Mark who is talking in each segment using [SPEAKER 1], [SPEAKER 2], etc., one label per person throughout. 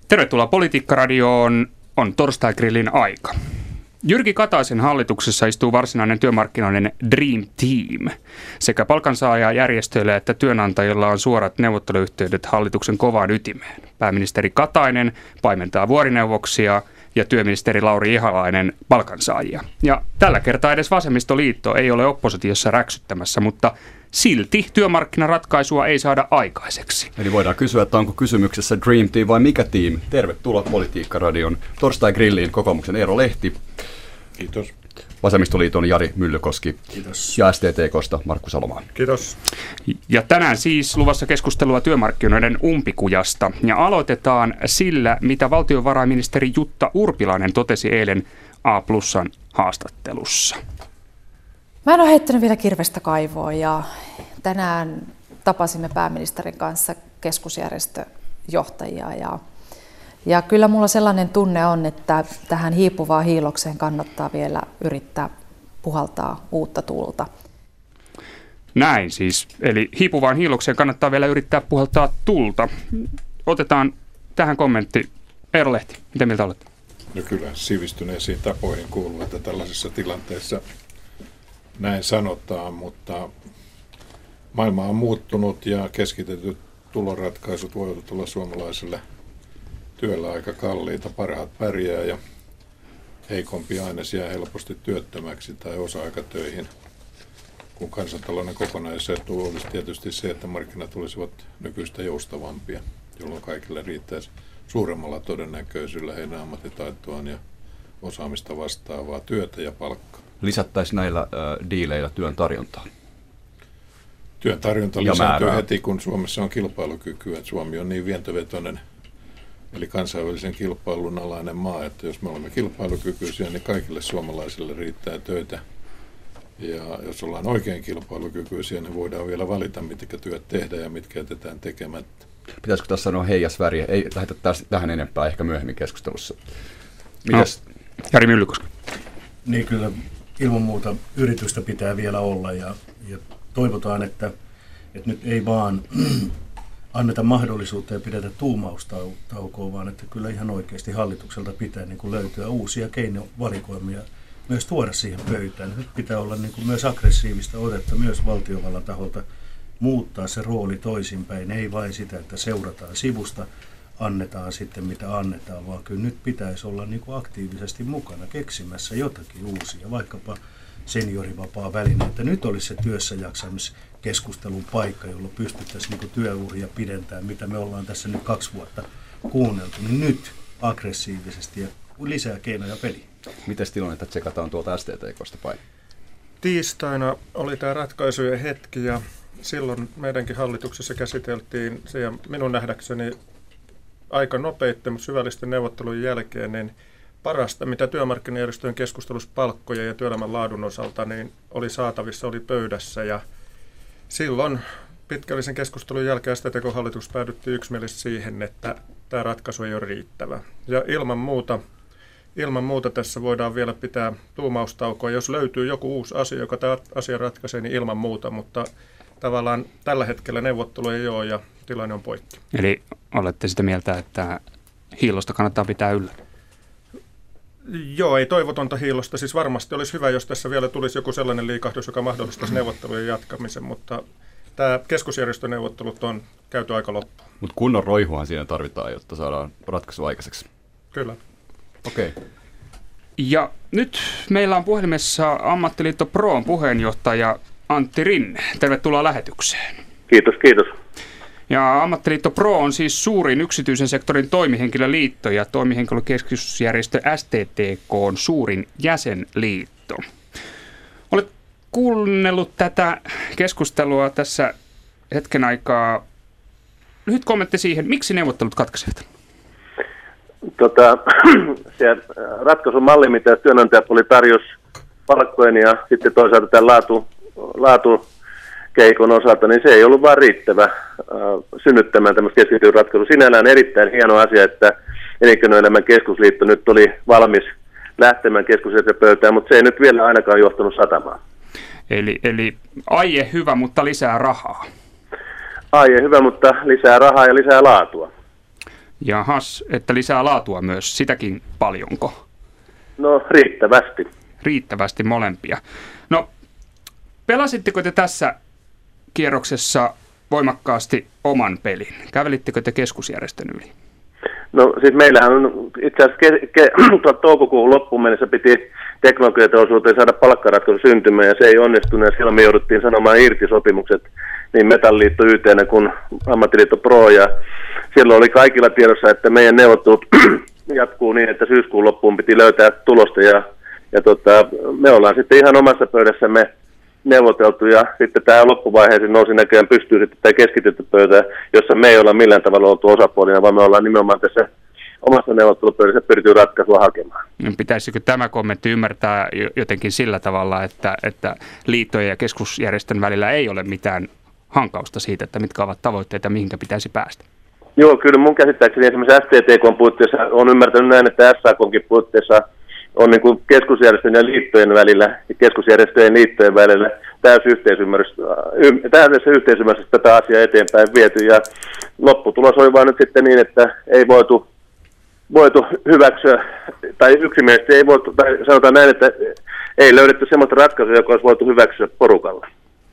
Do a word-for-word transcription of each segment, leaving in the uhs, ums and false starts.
[SPEAKER 1] Tervetuloa Politiikka-radioon. On torstai-grillin aika. Jyrki Kataisen hallituksessa istuu varsinainen työmarkkinoiden Dream Team. Sekä palkansaajajärjestöillä että työnantajilla on suorat neuvotteluyhteydet hallituksen kovaan ytimeen. Pääministeri Katainen paimentaa vuorineuvoksia ja työministeri Lauri Ihalainen palkansaajia. Ja tällä kertaa edes Vasemmistoliitto ei ole oppositiossa räksyttämässä, mutta silti työmarkkinaratkaisua ei saada aikaiseksi.
[SPEAKER 2] Eli voidaan kysyä, että onko kysymyksessä Dream Team vai mikä team? Tervetuloa Politiikka-radion torstai-grilliin, kokoomuksen Eero Lehti.
[SPEAKER 3] Kiitos.
[SPEAKER 2] Vasemmistoliiton Jari Myllykoski.
[SPEAKER 3] Kiitos.
[SPEAKER 2] Ja S T T K:sta Markku Salomaa.
[SPEAKER 3] Kiitos.
[SPEAKER 1] Ja tänään siis luvassa keskustelua työmarkkinoiden umpikujasta. Ja aloitetaan sillä, mitä valtiovarainministeri Jutta Urpilainen totesi eilen A Plusan haastattelussa.
[SPEAKER 4] Mä en ole heittänyt vielä kirvestä kaivoon ja tänään tapasimme pääministerin kanssa keskusjärjestöjohtajia ja, ja kyllä mulla sellainen tunne on, että tähän hiipuvaan hiilokseen kannattaa vielä yrittää puhaltaa uutta tuulta.
[SPEAKER 1] Näin siis, eli hiipuvaan hiilokseen kannattaa vielä yrittää puhaltaa tulta. Otetaan tähän kommentti. Eero Lehti, miten mieltä olette?
[SPEAKER 3] No kyllä sivistyneisiin tapoihin kuuluu, että tällaisessa tilanteessa näin sanotaan, mutta maailma on muuttunut ja keskitetyt tuloratkaisut voivat olla suomalaiselle työllä aika kalliita. Parhaat pärjää ja heikompi aines jää helposti työttömäksi tai osa-aikatöihin. Kun kansantalouden kokonaisetu olisi tietysti se, että markkinat olisivat nykyistä joustavampia, jolloin kaikille riittäisi suuremmalla todennäköisyydellä heidän ammattitaitoaan ja osaamista vastaavaa työtä ja palkkaa.
[SPEAKER 2] Lisättäisiin näillä äh, diileillä työn tarjontaa?
[SPEAKER 3] Työn tarjonta lisääntyy heti, kun Suomessa on kilpailukykyä. Suomi on niin vientovetoinen, eli kansainvälisen kilpailun alainen maa, että jos me olemme kilpailukykyisiä, niin kaikille suomalaisille riittää töitä. Ja jos ollaan oikein kilpailukykyisiä, niin voidaan vielä valita, mitkä työt tehdään ja mitkä jätetään tekemättä.
[SPEAKER 2] Pitäisikö tässä sanoa heijasväriä? Ei lähdetä tähän enempää ehkä myöhemmin keskustelussa. Mites?
[SPEAKER 1] No, Jari Myllykoski.
[SPEAKER 5] Niin kyllä ilman muuta yritystä pitää vielä olla ja, ja toivotaan, että, että nyt ei vaan anneta mahdollisuutta ja pidetä tuumaustaukoa, vaan että kyllä ihan oikeasti hallitukselta pitää niin kuin löytyä uusia keinovalikoimia myös tuoda siihen pöytään. Nyt pitää olla niin kuin myös aggressiivista otetta myös valtiovallan taholta muuttaa se rooli toisinpäin, ei vain sitä, että seurataan sivusta, annetaan sitten mitä annetaan, vaan kyllä nyt pitäisi olla niin kuin aktiivisesti mukana keksimässä jotakin uusia, vaikkapa seniorivapaa väline, että nyt olisi se työssäjaksamiskeskustelun paikka, jolla pystyttäisiin niin kuin työuria pidentämään, mitä me ollaan tässä nyt kaksi vuotta kuunneltu, niin nyt aggressiivisesti ja lisää keinoja peliin.
[SPEAKER 2] Miten tilannetta tsekataan tuolta S T T K:sta päin?
[SPEAKER 6] Tiistaina oli tämä ratkaisujen hetki ja silloin meidänkin hallituksessa käsiteltiin se ja minun nähdäkseni aika nopeitten, mutta syvällisten neuvottelujen jälkeen niin parasta, mitä työmarkkinajärjestöjen keskustelussa palkkoja ja työelämän laadun osalta niin oli saatavissa, oli pöydässä ja silloin pitkällisen keskustelun jälkeen S T T K-hallitus päädyttiin yksimielisesti siihen, että tämä ratkaisu ei ole riittävä. Ja ilman muuta, ilman muuta tässä voidaan vielä pitää tuumaustaukoa. Jos löytyy joku uusi asia, joka tämä asia ratkaisee, niin ilman muuta, mutta tavallaan tällä hetkellä neuvottelu ei ole ja tilanne on poikki.
[SPEAKER 1] Eli olette sitä mieltä, että hiilosta kannattaa pitää yllä?
[SPEAKER 6] Joo, ei toivotonta hiilosta. Siis varmasti olisi hyvä, jos tässä vielä tulisi joku sellainen liikahdus, joka mahdollistaisi neuvottelujen jatkamisen, mutta tämä keskusjärjestöneuvottelut on käyty aika loppuun.
[SPEAKER 2] Mutta kunnon roihuhan siinä tarvitaan, jotta saadaan ratkaisu aikaiseksi.
[SPEAKER 6] Kyllä.
[SPEAKER 2] Okei. Okay.
[SPEAKER 1] Ja nyt meillä on puhelimessa Ammattiliitto Proon puheenjohtaja Antti Rinne. Tervetuloa lähetykseen.
[SPEAKER 7] Kiitos, kiitos.
[SPEAKER 1] Ja Ammattiliitto Pro on siis suurin yksityisen sektorin toimihenkilöliitto ja toimihenkilökeskusjärjestö S T T K on suurin jäsenliitto. Olet kuunnellut tätä keskustelua tässä hetken aikaa. Lyhyt kommentti siihen, miksi neuvottelut katkaisivat?
[SPEAKER 7] Tota, se ratkaisumalli, mitä työnantajapuoli tarjosi palkkojen ja sitten toisaalta tämän laatu, laatu keikon osalta, niin se ei ollut vaan riittävä äh, synnyttämään tämmöistä keskityön ratkaisua. Sinällään erittäin hieno asia, että Elinkeinoelämän keskusliitto nyt oli valmis lähtemään keskusjärjestöpöytään, mutta se ei nyt vielä ainakaan johtanut satamaan.
[SPEAKER 1] Eli, eli aie hyvä, mutta lisää rahaa.
[SPEAKER 7] Aie hyvä, mutta lisää rahaa ja lisää laatua.
[SPEAKER 1] Jahas, että lisää laatua myös, sitäkin paljonko?
[SPEAKER 7] No riittävästi.
[SPEAKER 1] Riittävästi molempia. No, pelasitteko te tässä kierroksessa voimakkaasti oman pelin? Kävelittekö te keskusjärjestön yli?
[SPEAKER 7] No siis meillähän on itse asiassa ke, ke, toukokuun loppuun mennessä piti teknologiateollisuuteen saada palkkaratkaisu syntymään ja se ei onnistunut ja silloin me jouduttiin sanomaan irti sopimukset niin Metalliliitto Y T:nä kuin Ammattiliitto Pro ja silloin oli kaikilla tiedossa, että meidän neuvottelut jatkuu niin, että syyskuun loppuun piti löytää tulosta ja, ja tota, me ollaan sitten ihan omassa pöydässämme neuvoteltu ja sitten tämä loppuvaiheeseen nousi näköjään pystyy sitten tämä keskitytty pöytä, jossa me ei olla millään tavalla oltu osapuolina, vaan me ollaan nimenomaan tässä omassa neuvottelupöydässä pyritty ratkaisua hakemaan.
[SPEAKER 1] Pitäisikö tämä kommentti ymmärtää jotenkin sillä tavalla, että, että liittojen ja keskusjärjestön välillä ei ole mitään hankausta siitä, että mitkä ovat tavoitteita ja mihinkä pitäisi päästä?
[SPEAKER 7] Joo, kyllä mun käsittääkseni esimerkiksi S T T K:n puitteissa on ymmärtänyt näin, että S A K:nkin puitteissa on niin kuin keskusjärjestön ja liittojen välillä ja keskusjärjestöjen liittojen välillä täysyhteisymmärrys, täydessä yhteisymmärryksessä tätä asiaa eteenpäin viety ja lopputulos oli vaan nyt sitten niin, että ei voitu, voitu hyväksyä tai yksimielisesti ei voitu, tai sanotaan näin, että ei löydetty sellaista ratkaisua, joka olisi voitu hyväksyä porukalla.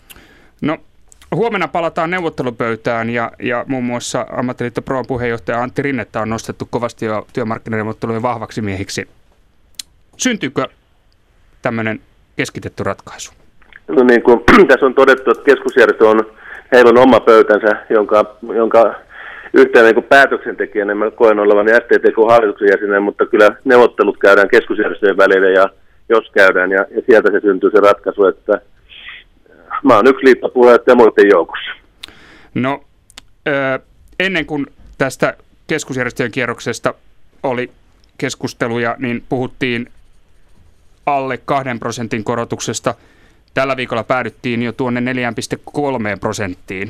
[SPEAKER 1] No huomenna palataan neuvottelupöytään ja, ja muun muassa Ammattiliitto Proon puheenjohtaja Antti Rinnettä on nostettu kovasti jo työmarkkinaneuvottelujen vahvaksi miehiksi. Syntyykö tämmöinen keskitetty ratkaisu?
[SPEAKER 7] No niin kuin tässä on todettu, että keskusjärjestö on, heillä on oma pöytänsä, jonka, jonka yhtenä niin kuin päätöksentekijänä mä koen olevan S T T K-hallituksen jäsenen, mutta kyllä neuvottelut käydään keskusjärjestöjen välillä ja jos käydään ja, ja sieltä se syntyy se ratkaisu, että mä oon yksi liittopuheenjohtaja muiden joukossa.
[SPEAKER 1] No ö, ennen kuin tästä keskusjärjestöjen kierroksesta oli keskusteluja, niin puhuttiin alle kahden prosentin korotuksesta. Tällä viikolla päädyttiin jo tuonne neljä pilkku kolme prosenttiin.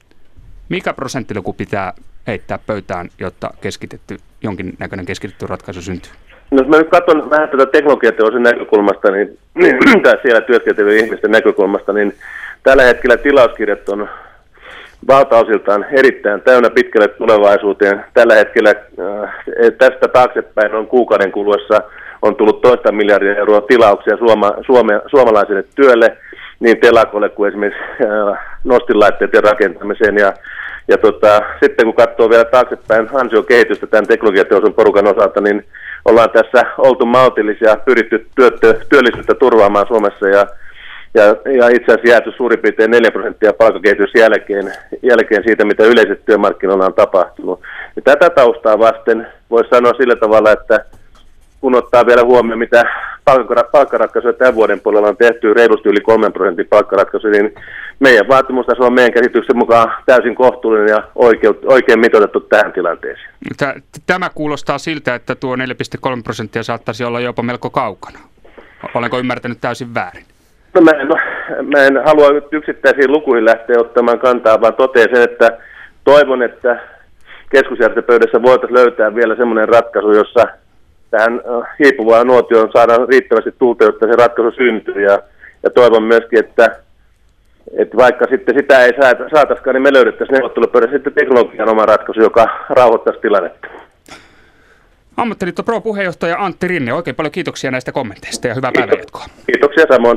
[SPEAKER 1] Mikä prosenttiluku pitää heittää pöytään, jotta keskitetty, jonkinnäköinen keskitetty ratkaisu syntyy?
[SPEAKER 7] No jos mä nyt katson vähän tätä teknologiateollisuuden näkökulmasta, niin, niin tai siellä työskentelevien ihmisten näkökulmasta, niin tällä hetkellä tilauskirjat on valtaosiltaan erittäin täynnä pitkälle tulevaisuuteen. Tällä hetkellä äh, tästä taaksepäin on kuukauden kuluessa on tullut toista miljardia euroa tilauksia suoma, suome, suomalaiselle työlle, niin telakolle kuin esimerkiksi äh, nostinlaitteiden rakentamiseen. Ja, ja tota, sitten kun katsoo vielä taaksepäin ansiokehitystä tämän teknologiateollisuuden porukan osalta, niin ollaan tässä oltu maltillisia, pyritty työ, työllisyyttä turvaamaan Suomessa ja Ja, ja itse asiassa jääty suurin piirtein neljä prosenttia palkkakehitys jälkeen, jälkeen siitä, mitä yleisesti työmarkkinoilla on tapahtunut. Ja tätä taustaa vasten voisi sanoa sillä tavalla, että kun ottaa vielä huomioon, mitä palkkaratkaisuja tämän vuoden puolella on tehty, reilusti yli kolmen prosentin palkkaratkaisu, niin meidän vaatimustaso on meidän käsityksen mukaan täysin kohtuullinen ja oikein, oikein mitoitettu tähän tilanteeseen.
[SPEAKER 1] Tämä kuulostaa siltä, että tuo neljä pilkku kolme prosenttia saattaisi olla jopa melko kaukana. Olenko ymmärtänyt täysin väärin?
[SPEAKER 7] No mä en, mä en halua nyt yksittäisiin lukuihin lähteä ottamaan kantaa, vaan totean sen, että toivon, että keskusjärjestöpöydässä voitaisiin löytää vielä semmoinen ratkaisu, jossa tähän hiipuvaan nuotioon saadaan riittävästi tulta, jotta se ratkaisu syntyy. Ja, ja toivon myöskin, että, että vaikka sitten sitä ei saataisikaan, niin me löydettäisiin neuvottelupöydässä sitten teknologian oma ratkaisu, joka rauhoittaisi tilannetta.
[SPEAKER 1] Ammattiliitto Pro puheenjohtaja Antti Rinne, oikein paljon kiitoksia näistä kommenteista ja hyvää päivänjatkoa.
[SPEAKER 7] Kiitoksia samoin.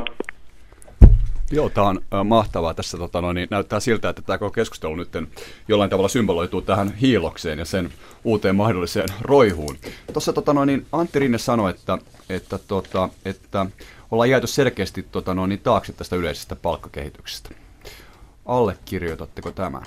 [SPEAKER 2] Joo, tämä on äh, mahtavaa. Tässä tota, no, niin näyttää siltä, että tämä koko keskustelu nyt jollain tavalla symboloituu tähän hiilokseen ja sen uuteen mahdolliseen roihuun. Tuossa tota, no, niin Antti Rinne sanoi, että, että, tota, että ollaan jääty selkeästi tota, no, niin taakse tästä yleisestä palkkakehityksestä. Allekirjoitatteko tämän?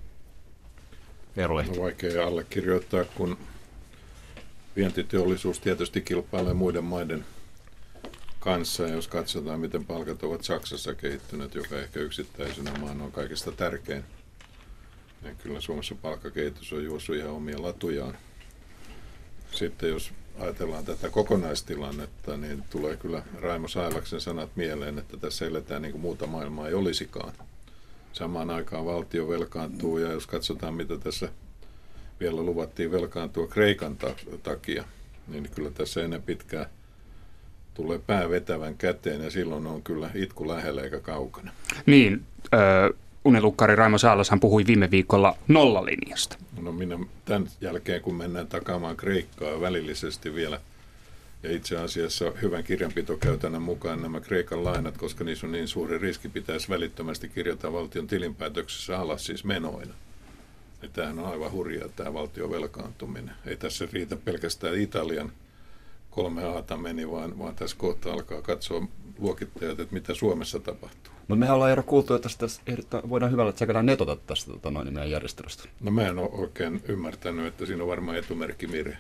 [SPEAKER 2] Eero Lehti.
[SPEAKER 3] On vaikea allekirjoittaa, kun vientiteollisuus tietysti kilpailee muiden maiden kanssa, ja jos katsotaan, miten palkat ovat Saksassa kehittyneet, joka ehkä yksittäisenä maana on kaikista tärkein, niin kyllä Suomessa palkkakehitys on juossut ihan omia latujaan. Sitten jos ajatellaan tätä kokonaistilannetta, niin tulee kyllä Raimo Sailaksen sanat mieleen, että tässä eletään niin kuin muuta maailmaa ei olisikaan. Samaan aikaan valtio velkaantuu, ja jos katsotaan, mitä tässä vielä luvattiin velkaantua Kreikan takia, niin kyllä tässä ennen pitkään tulee pää vetävän käteen ja silloin on kyllä itku lähellä eikä kaukana.
[SPEAKER 1] Niin, ö, unilukkari Raimo Saalashan puhui viime viikolla nollalinjasta.
[SPEAKER 3] No minä tämän jälkeen, kun mennään takaamaan Kreikkaa välillisesti vielä, ja itse asiassa hyvän kirjanpitokäytännön mukaan nämä Kreikan lainat, koska niissä on niin suuri riski, pitäisi välittömästi kirjata valtion tilinpäätöksessä alas siis menoina. Ja tämähän on aivan hurjaa tämä valtion velkaantuminen. Ei tässä riitä pelkästään Italian kolme aata meni, vaan, vaan tässä kohta alkaa katsoa luokittajat, että mitä Suomessa tapahtuu.
[SPEAKER 2] Mutta mehän ollaan Eero kuultu, että tästä voidaan hyvällä tsekällä netota tästä tota, noin, meidän järjestelystä.
[SPEAKER 3] No mä en ole oikein ymmärtänyt, että siinä on varmaan etumerkki Mire.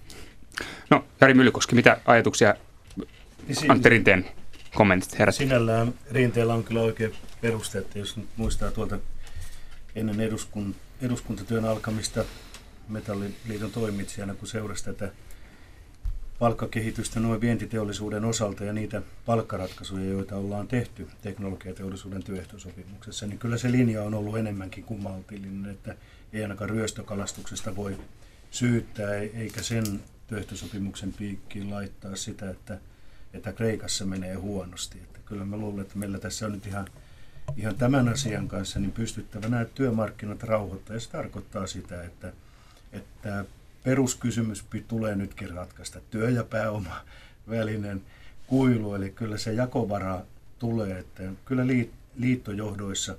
[SPEAKER 1] No, Jari Myllykoski, mitä ajatuksia Antti Rinteen kommentit herätti?
[SPEAKER 5] Sinällään Rinteellä on kyllä oikein peruste, että jos nyt muistaa tuolta ennen eduskun, eduskuntatyön alkamista Metalliliiton toimitsijana, kun seurasi tätä palkkakehitystä noin vientiteollisuuden osalta ja niitä palkkaratkaisuja, joita ollaan tehty teknologiateollisuuden työehtosopimuksessa, niin kyllä se linja on ollut enemmänkin kuin maltillinen, että ei ainakaan ryöstökalastuksesta voi syyttää, eikä sen työehtosopimuksen piikkiin laittaa sitä, että, että Kreikassa menee huonosti. Että kyllä mä luulen, että meillä tässä on nyt ihan, ihan tämän asian kanssa niin pystyttävä nämä työmarkkinat rauhoittaa, ja se tarkoittaa sitä, että, että peruskysymys tulee nytkin ratkaista, työ- ja pääoma välinen kuilu, eli kyllä se jakovara tulee, että kyllä liittojohdoissa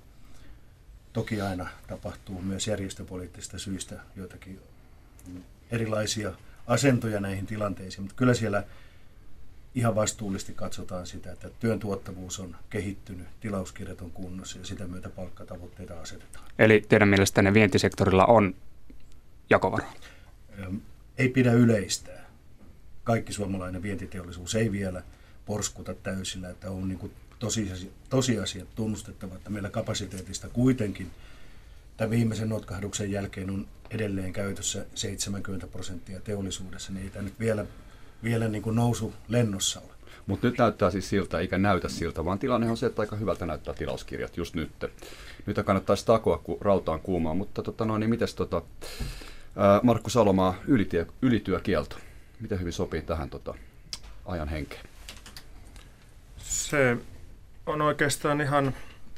[SPEAKER 5] toki aina tapahtuu myös järjestöpoliittisista syistä joitakin erilaisia asentoja näihin tilanteisiin, mutta kyllä siellä ihan vastuullisesti katsotaan sitä, että työn tuottavuus on kehittynyt, tilauskirjat on kunnossa ja sitä myötä palkkatavoitteita asetetaan.
[SPEAKER 1] Eli teidän mielestänne vientisektorilla on jakovaraa?
[SPEAKER 5] Ei pidä yleistää. Kaikki suomalainen vientiteollisuus ei vielä porskuta täysillä, että on niin kuin tosiasiat, tosiasiat tunnustettava, että meillä kapasiteetista kuitenkin tämän viimeisen notkahduksen jälkeen on edelleen käytössä seitsemänkymmentä prosenttia teollisuudessa, niin ei tämä nyt vielä, vielä niin kuin nousu lennossa ole.
[SPEAKER 2] Mutta nyt näyttää siis siltä, eikä näytä siltä, vaan tilanne on se, että aika hyvältä näyttää tilauskirjat just nyt. Nyt kannattaisi takoa, kun rauta on kuumaa, mutta tota, no, niin mites tota, ää, Markku Salomaa, ylityö, ylityökielto, miten hyvin sopii tähän tota, ajan henkeen?
[SPEAKER 6] Se on oikeastaan ihan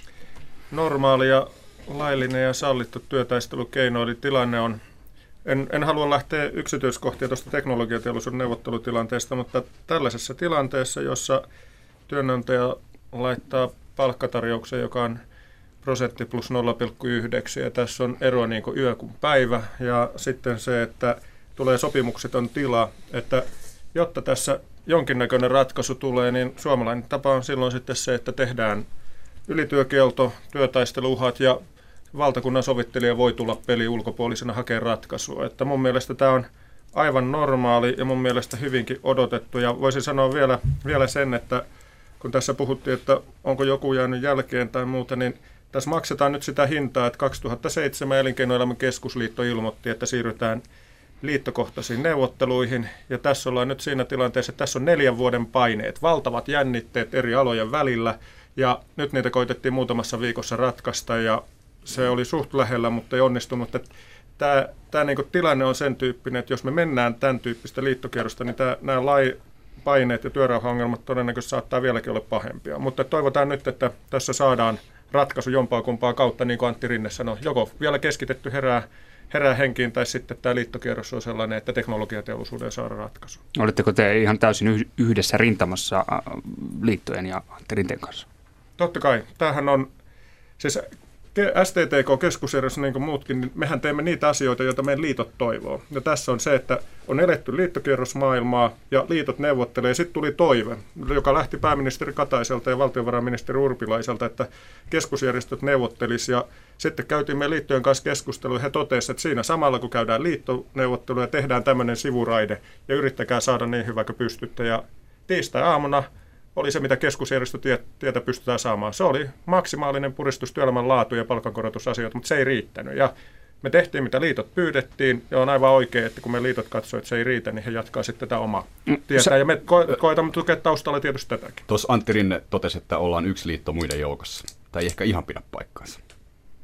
[SPEAKER 6] normaali ja laillinen ja sallittu työtaistelukeino, eli tilanne on, en, en halua lähteä yksityiskohtia tuosta teknologiateollisuuden neuvottelutilanteesta, mutta tällaisessa tilanteessa, jossa työnantaja laittaa palkkatarjouksen, joka on prosentti plus nolla pilkku yhdeksän, ja tässä on ero niin kuin yö kuin päivä, ja sitten se, että tulee sopimukseton tila, että jotta tässä jonkinnäköinen ratkaisu tulee, niin suomalainen tapa on silloin sitten se, että tehdään ylityökielto, työtaisteluuhat ja valtakunnan sovittelija voi tulla peli ulkopuolisena hakemaan ratkaisua. Että mun mielestä tämä on aivan normaali ja mun mielestä hyvinkin odotettu. Ja voisin sanoa vielä, vielä sen, että kun tässä puhuttiin, että onko joku jäänyt jälkeen tai muuta, niin tässä maksetaan nyt sitä hintaa, että kaksituhattaseitsemän Elinkeinoelämän keskusliitto ilmoitti, että siirrytään liittokohtaisiin neuvotteluihin. Ja tässä ollaan nyt siinä tilanteessa, että tässä on neljän vuoden paineet, valtavat jännitteet eri alojen välillä. Ja nyt niitä koitettiin muutamassa viikossa ratkaista ja se oli suht lähellä, mutta ei onnistunut. Tämä, tämä niin kuin tilanne on sen tyyppinen, että jos me mennään tämän tyyppistä liittokierrosta, niin tämä, nämä lai, paineet ja työrauhaongelmat todennäköisesti saattaa vieläkin olla pahempia. Mutta toivotaan nyt, että tässä saadaan ratkaisu jompaa kumpaa kautta, niin kuin Antti Rinne sanoi. Joko vielä keskitetty herää, herää henkiin, tai sitten tämä liittokierros on sellainen, että teknologiateollisuuden saada ratkaisu.
[SPEAKER 1] Oletteko te ihan täysin yhdessä rintamassa liittojen ja Antti Rinteen kanssa?
[SPEAKER 6] Totta kai. Tämähän on, siis S T T K-keskusjärjestö niin kuin muutkin, niin mehän teemme niitä asioita, joita meidän liitot toivoo. Ja tässä on se, että on eletty liittokierrosmaailmaa ja liitot neuvottelee. Sitten tuli toive, joka lähti pääministeri Kataiselta ja valtiovarainministeri Urpilaiselta, että keskusjärjestöt neuvottelisi. Ja sitten käytiin meidän liittojen kanssa keskustelua ja he totesivat, että siinä samalla kun käydään liittoneuvotteluja, tehdään tämmöinen sivuraide ja yrittäkää saada niin hyvä kuin pystytte. Ja tiistai-aamuna oli se, mitä keskusjärjestötietä pystytään saamaan. Se oli maksimaalinen puristus työelämän laatu- ja palkankorotusasioita, mutta se ei riittänyt. Ja me tehtiin, mitä liitot pyydettiin, ja on aivan oikein, että kun me liitot katsoivat, että se ei riitä, niin he jatkaa sitten tätä omaa tietä. Ja me ko- koetamme tukea taustalla tietysti tätäkin.
[SPEAKER 2] Tuossa Antti Rinne totesi, että ollaan yksi liitto muiden joukossa. Tai ei ehkä ihan pidä paikkaansa.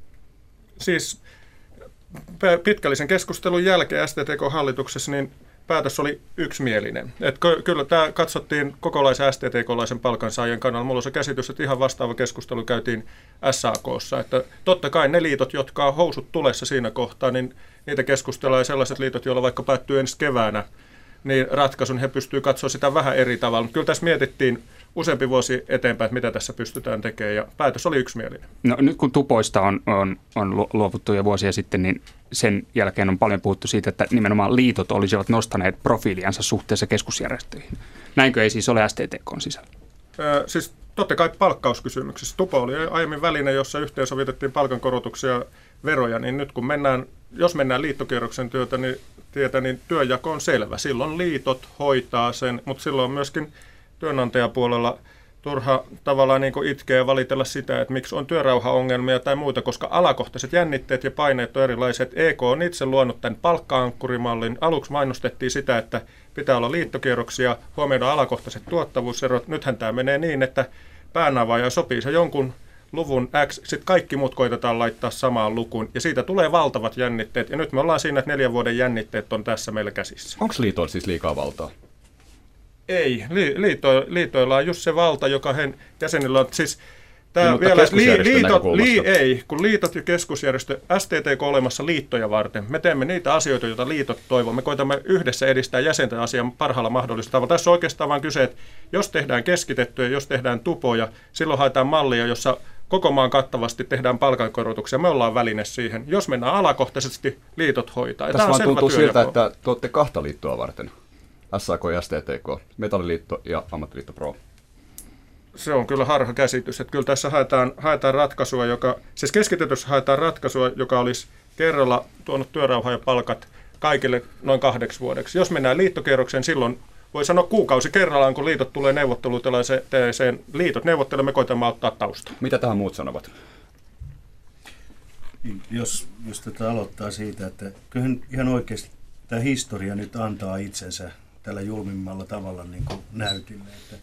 [SPEAKER 6] Siis pitkällisen keskustelun jälkeen S T T K-hallituksessa, niin päätös oli yksimielinen. Et kyllä tämä katsottiin kokolaisen S T T K-laisen palkansaajien kannalla. Mulla on se käsitys, että ihan vastaava keskustelu käytiin S A K:ssa. Että totta kai ne liitot, jotka on housut tulessa siinä kohtaa, niin niitä keskustellaan, ja sellaiset liitot, joilla vaikka päättyy ensi keväänä, niin ratkaisun he pystyvät katsoa sitä vähän eri tavalla. Mutta kyllä tässä mietittiin useampi vuosi eteenpäin, että mitä tässä pystytään tekemään, ja päätös oli yksimielinen.
[SPEAKER 1] No, nyt kun tupoista on, on, on luovuttu jo vuosia sitten, niin sen jälkeen on paljon puhuttu siitä, että nimenomaan liitot olisivat nostaneet profiiliansa suhteessa keskusjärjestöihin. Näinkö ei siis ole S T T K:n sisällä?
[SPEAKER 6] Öö, siis totta kai palkkauskysymyksissä. Tupo oli aiemmin väline, jossa yhteensovitettiin palkankorotuksia ja veroja, niin nyt kun mennään, jos mennään liittokierroksen työtä, niin, tietä, niin työnjako on selvä. Silloin liitot hoitaa sen, mutta silloin on myöskin työnantajapuolella turha tavallaan niin kuin itkeä ja valitella sitä, että miksi on työrauhaongelmia tai muuta, koska alakohtaiset jännitteet ja paineet on erilaiset. E K on itse luonut tämän palkka-ankkurimallin. Aluksi mainostettiin sitä, että pitää olla liittokierroksia, huomioida alakohtaiset tuottavuuserot. Nythän tämä menee niin, että päänavaaja sopii se jonkun luvun X, sitten kaikki muut koitetaan laittaa samaan lukuun, ja siitä tulee valtavat jännitteet. Ja nyt me ollaan siinä, että neljän vuoden jännitteet on tässä meillä käsissä.
[SPEAKER 2] Onko liitoilla siis liikaa valtaa?
[SPEAKER 6] Ei, liito, liitoilla on just se valta, joka he jäsenillä on. Siis
[SPEAKER 2] Niin, vielä, li, liitot, li,
[SPEAKER 6] ei, kun liitot ja keskusjärjestö, S T T K olemassa liittoja varten. Me teemme niitä asioita, joita liitot toivoo. Me koitamme yhdessä edistää jäsenten asian parhaalla mahdollisella tavalla. Tässä on oikeastaan vain kyse, että jos tehdään keskitettyjä, jos tehdään tupoja, silloin haetaan mallia, jossa koko maan kattavasti tehdään palkankorotuksia. Me ollaan väline siihen. Jos mennään alakohtaisesti, liitot hoitaa.
[SPEAKER 2] Tässä vaan tuntuu siltä, että te olette kahta liittoa varten. S A K ja S T T K, Metalliliitto ja Ammattiliitto Pro.
[SPEAKER 6] Se on kyllä harha käsitys, että kyllä tässä haetaan, haetaan ratkaisua, joka, siis keskitetyssä haetaan ratkaisua, joka olisi kerralla tuonut työrauhan ja palkat kaikille noin kahdeksi vuodeksi. Jos mennään liittokierrokseen, silloin voi sanoa kuukausi kerrallaan, kun liitot tulee neuvotteluteeseen. Liitot neuvottelemme, koitamme ottaa taustaa.
[SPEAKER 2] Mitä tähän muut sanovat?
[SPEAKER 5] Jos, jos tätä aloittaa siitä, että kyllähän ihan oikeasti tämä historia nyt antaa itsensä tällä julmimmalla tavalla niin kuin näytille, että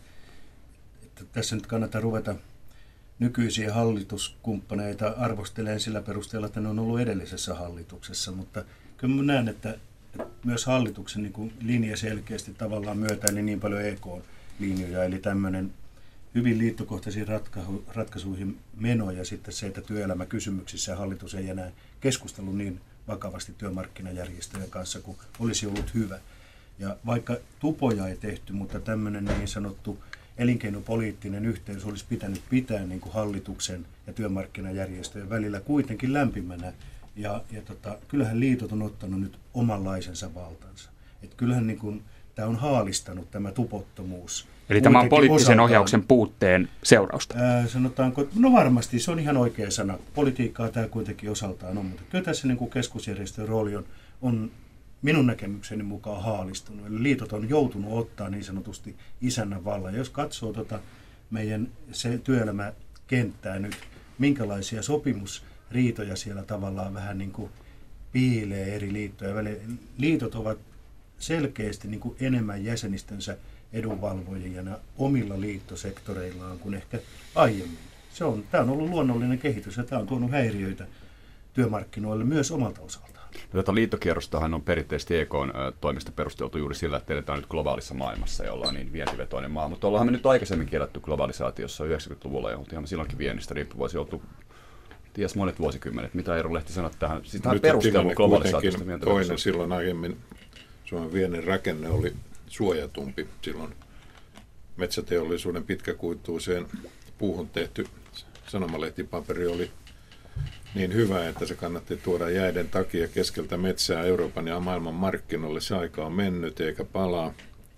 [SPEAKER 5] tässä nyt kannattaa ruveta nykyisiä hallituskumppaneita arvostelemaan sillä perusteella, että ne on ollut edellisessä hallituksessa, mutta kyllä mä näen, että myös hallituksen niin kuin linja selkeästi tavallaan myötäili niin paljon E K-linjoja, eli tämmöinen hyvin liittokohtaisiin ratka- ratkaisuihin meno ja sitten se, että työelämäkysymyksissä hallitus ei enää keskustelu niin vakavasti työmarkkinajärjestöjen kanssa kuin olisi ollut hyvä. Ja vaikka tupoja ei tehty, mutta tämmöinen niin sanottu elinkeinopoliittinen yhteys olisi pitänyt pitää niin kuin hallituksen ja työmarkkinajärjestöjen välillä kuitenkin lämpimänä. Ja, ja tota, kyllähän liitot on ottanut nyt omanlaisensa valtansa. Et kyllähän niin kuin, tämä on haalistanut tämä tupottomuus.
[SPEAKER 1] Eli tämä on poliittisen osaltaan ohjauksen puutteen seurausta?
[SPEAKER 5] Ää, sanotaanko, no varmasti, se on ihan oikea sana. Politiikkaa tämä kuitenkin osaltaan on, mutta kyllä tässä niin kuin keskusjärjestön rooli on, on minun näkemykseni mukaan haalistunut. Eli liitot on joutunut ottaa niin sanotusti isännän vallan. Jos katsoo tota meidän se työelämäkenttää nyt, minkälaisia sopimusriitoja siellä tavallaan vähän niin kuin piilee eri liittoja. Liitot ovat selkeästi niin kuin enemmän jäsenistönsä edunvalvojina omilla liittosektoreillaan kuin ehkä aiemmin. Se on, tämä on ollut luonnollinen kehitys ja tämä on tuonut häiriöitä työmarkkinoille myös omalta osaltaan.
[SPEAKER 2] Tätä liittokierrostahan on perinteisesti E K:n toimesta perusteltu juuri sillä, että eletään nyt globaalissa maailmassa, jolla on niin vientivetoinen maa. Mutta ollaanhan me nyt aikaisemmin kielletty globalisaatiossa yhdeksänkymmentäluvulla ja oltiin silloinkin viennistä riippuvaisia oltu ties monet vuosikymmenet. Mitä Eero Lehti sanoi tähän? Siis tähän perustelu globalisaatiosta
[SPEAKER 3] toinen silloin aiemmin Suomen viennin rakenne oli suojatumpi. Silloin metsäteollisuuden pitkäkuituiseen puuhun tehty sanomalehtipaperi oli niin hyvä, että se kannatti tuoda jäiden takia keskeltä metsää Euroopan ja maailman markkinoille. Se aika on mennyt eikä palaa.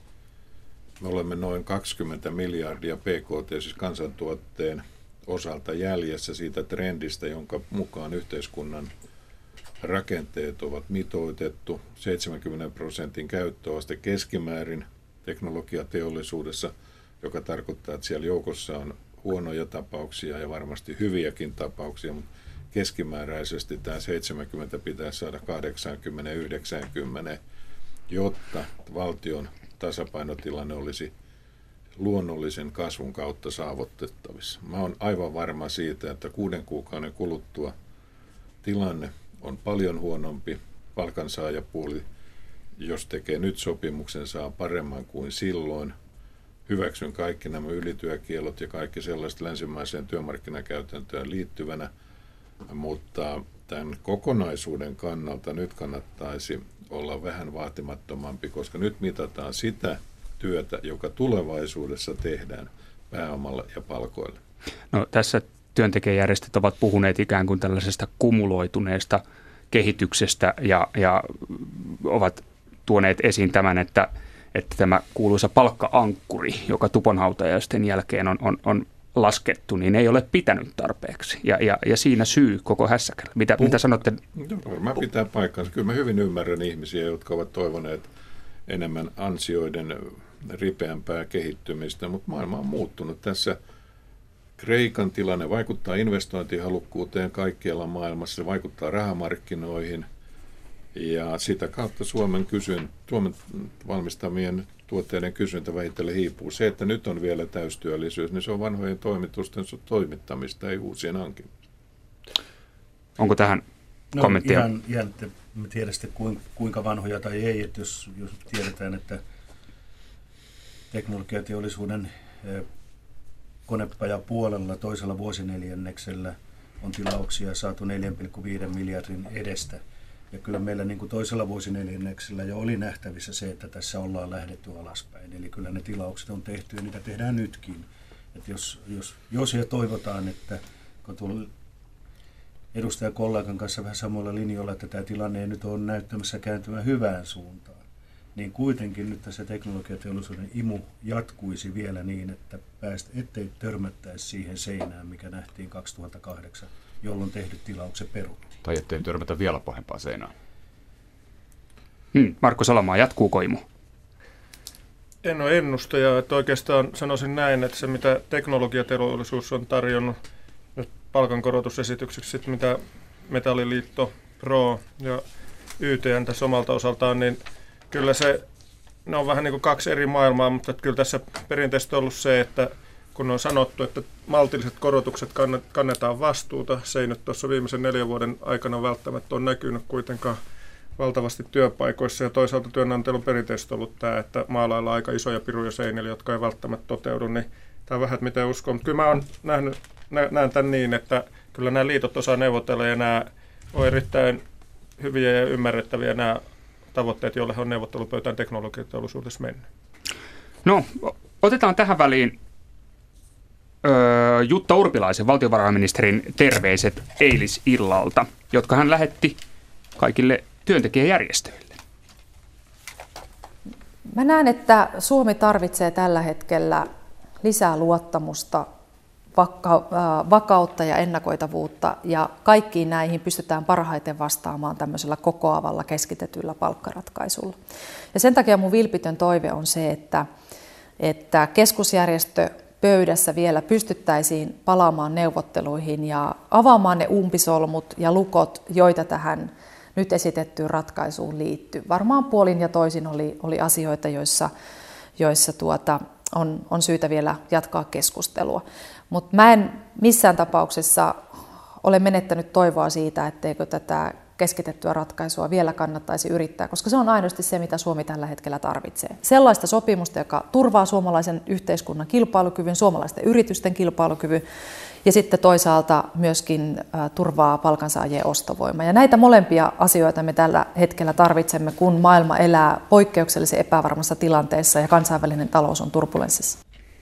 [SPEAKER 3] Me olemme noin kaksikymmentä miljardia P K T, siis kansantuotteen osalta jäljessä siitä trendistä, jonka mukaan yhteiskunnan rakenteet ovat mitoitettu. seitsemänkymmenen prosentin käyttöaste keskimäärin teknologiateollisuudessa, joka tarkoittaa, että siellä joukossa on huonoja tapauksia ja varmasti hyviäkin tapauksia, mutta keskimääräisesti tämä seitsemänkymmentä pitää saada kahdeksankymmentä yhdeksänkymmentä, jotta valtion tasapainotilanne olisi luonnollisen kasvun kautta saavutettavissa. Mä olen aivan varma siitä, että kuuden kuukauden kuluttua tilanne on paljon huonompi. Palkansaajapuoli jos tekee nyt sopimuksen, saa paremman kuin silloin. Hyväksyn kaikki nämä ylityökielot ja kaikki sellaiset länsimaiseen työmarkkinakäytäntöön liittyvänä, mutta tämän kokonaisuuden kannalta nyt kannattaisi olla vähän vaatimattomampi, koska nyt mitataan sitä työtä, joka tulevaisuudessa tehdään pääomalla ja palkoilla.
[SPEAKER 1] No, tässä työntekijäjärjestöt ovat puhuneet ikään kuin tällaisesta kumuloituneesta kehityksestä ja, ja ovat tuoneet esiin tämän, että, että tämä kuuluisa palkka-ankkuri, joka tuponhautajaisten jälkeen on, on, on laskettu, niin ei ole pitänyt tarpeeksi. Ja, ja, ja siinä syy koko hässäkällä. Mitä, Puh- mitä sanotte?
[SPEAKER 3] No, mä pitää paikkansa. Kyllä mä hyvin ymmärrän ihmisiä, jotka ovat toivoneet enemmän ansioiden ripeämpää kehittymistä, mutta maailma on muuttunut. Tässä Kreikan tilanne vaikuttaa investointihalukkuuteen kaikkialla maailmassa, se vaikuttaa rahamarkkinoihin ja sitä kautta Suomen, kysyn, Suomen valmistamien tuotteiden kysyntä vähitellen hiipuu. Se, että nyt on vielä täystyöllisyys, niin se on vanhojen toimitusten toimittamista, ei uusien hankintaa.
[SPEAKER 1] Onko tähän
[SPEAKER 5] no,
[SPEAKER 1] kommenttia?
[SPEAKER 5] Ihan, ihan että mä tiedän sitten kuinka vanhoja tai ei, että jos, jos tiedetään, että teknologiateollisuuden konepajapuolella toisella vuosineljänneksellä on tilauksia saatu neljä pilkku viisi miljardin edestä. Ja kyllä meillä niin kuin toisella vuosineljänneksellä jo oli nähtävissä se, että tässä ollaan lähdetty alaspäin. Eli kyllä ne tilaukset on tehty ja niitä tehdään nytkin. Että jos, jos, jos ja toivotaan, että kun tuolla edustajakollegan kanssa vähän samoilla linjoilla, että tämä tilanne ei nyt ole näyttämässä kääntymään hyvään suuntaan, niin kuitenkin nyt tässä teknologiateollisuuden imu jatkuisi vielä niin, että päästä, ettei törmättäisi siihen seinään, mikä nähtiin kaksituhattakahdeksan, jolloin tehdyt tilaukset peruttiin.
[SPEAKER 2] Tai ettei törmätä vielä pahempaa seinään.
[SPEAKER 1] Hmm, Markku Salomaa, jatkuuko imu?
[SPEAKER 6] En ole ennustaja, että oikeastaan sanoisin näin, että se mitä teknologiateollisuus on tarjonnut nyt palkankorotusesitykseksi, sit mitä Metalliliitto, Pro ja Y T N tässä omalta osaltaan, niin kyllä se, ne on vähän niin kuin kaksi eri maailmaa, mutta kyllä tässä perinteisesti on ollut se, että kun on sanottu, että maltilliset korotukset kannetaan vastuuta, se ei nyt tuossa viimeisen neljän vuoden aikana välttämättä ole näkynyt kuitenkaan valtavasti työpaikoissa, ja toisaalta työnantajalla on perinteisesti ollut tämä, että maalaillaan aika isoja piruja seinillä, jotka ei välttämättä toteudu, niin tämä on vähän, että miten uskon. Mutta kyllä mä oon nähnyt, nä, näen tämän niin, että kyllä nämä liitot osaa neuvotella, ja nämä on erittäin hyviä ja ymmärrettäviä nämä tavoitteet, joille he on neuvottelupöytään teknologiateollisuudessa mennyt.
[SPEAKER 1] No, otetaan tähän väliin öö, Jutta Urpilaisen, valtiovarainministerin, terveiset eilisillalta, jotka hän lähetti kaikille työntekijäjärjestöille.
[SPEAKER 4] Mä näen, että Suomi tarvitsee tällä hetkellä lisää luottamusta, vakautta ja ennakoitavuutta, ja kaikkiin näihin pystytään parhaiten vastaamaan tämmöisellä kokoavalla keskitetyllä palkkaratkaisulla. Ja sen takia mun vilpitön toive on se, että, että keskusjärjestö pöydässä vielä pystyttäisiin palaamaan neuvotteluihin ja avaamaan ne umpisolmut ja lukot, joita tähän nyt esitettyyn ratkaisuun liittyy. Varmaan puolin ja toisin oli, oli asioita, joissa, joissa tuota, on, on syytä vielä jatkaa keskustelua. Mutta mä en missään tapauksessa ole menettänyt toivoa siitä, etteikö tätä keskitettyä ratkaisua vielä kannattaisi yrittää, koska se on aidosti se, mitä Suomi tällä hetkellä tarvitsee. Sellaista sopimusta, joka turvaa suomalaisen yhteiskunnan kilpailukyvyn, suomalaisten yritysten kilpailukyvyn, ja sitten toisaalta myöskin turvaa palkansaajien ostovoimaa. Ja näitä molempia asioita me tällä hetkellä tarvitsemme, kun maailma elää poikkeuksellisen epävarmassa tilanteessa ja kansainvälinen talous on turbulenssissa.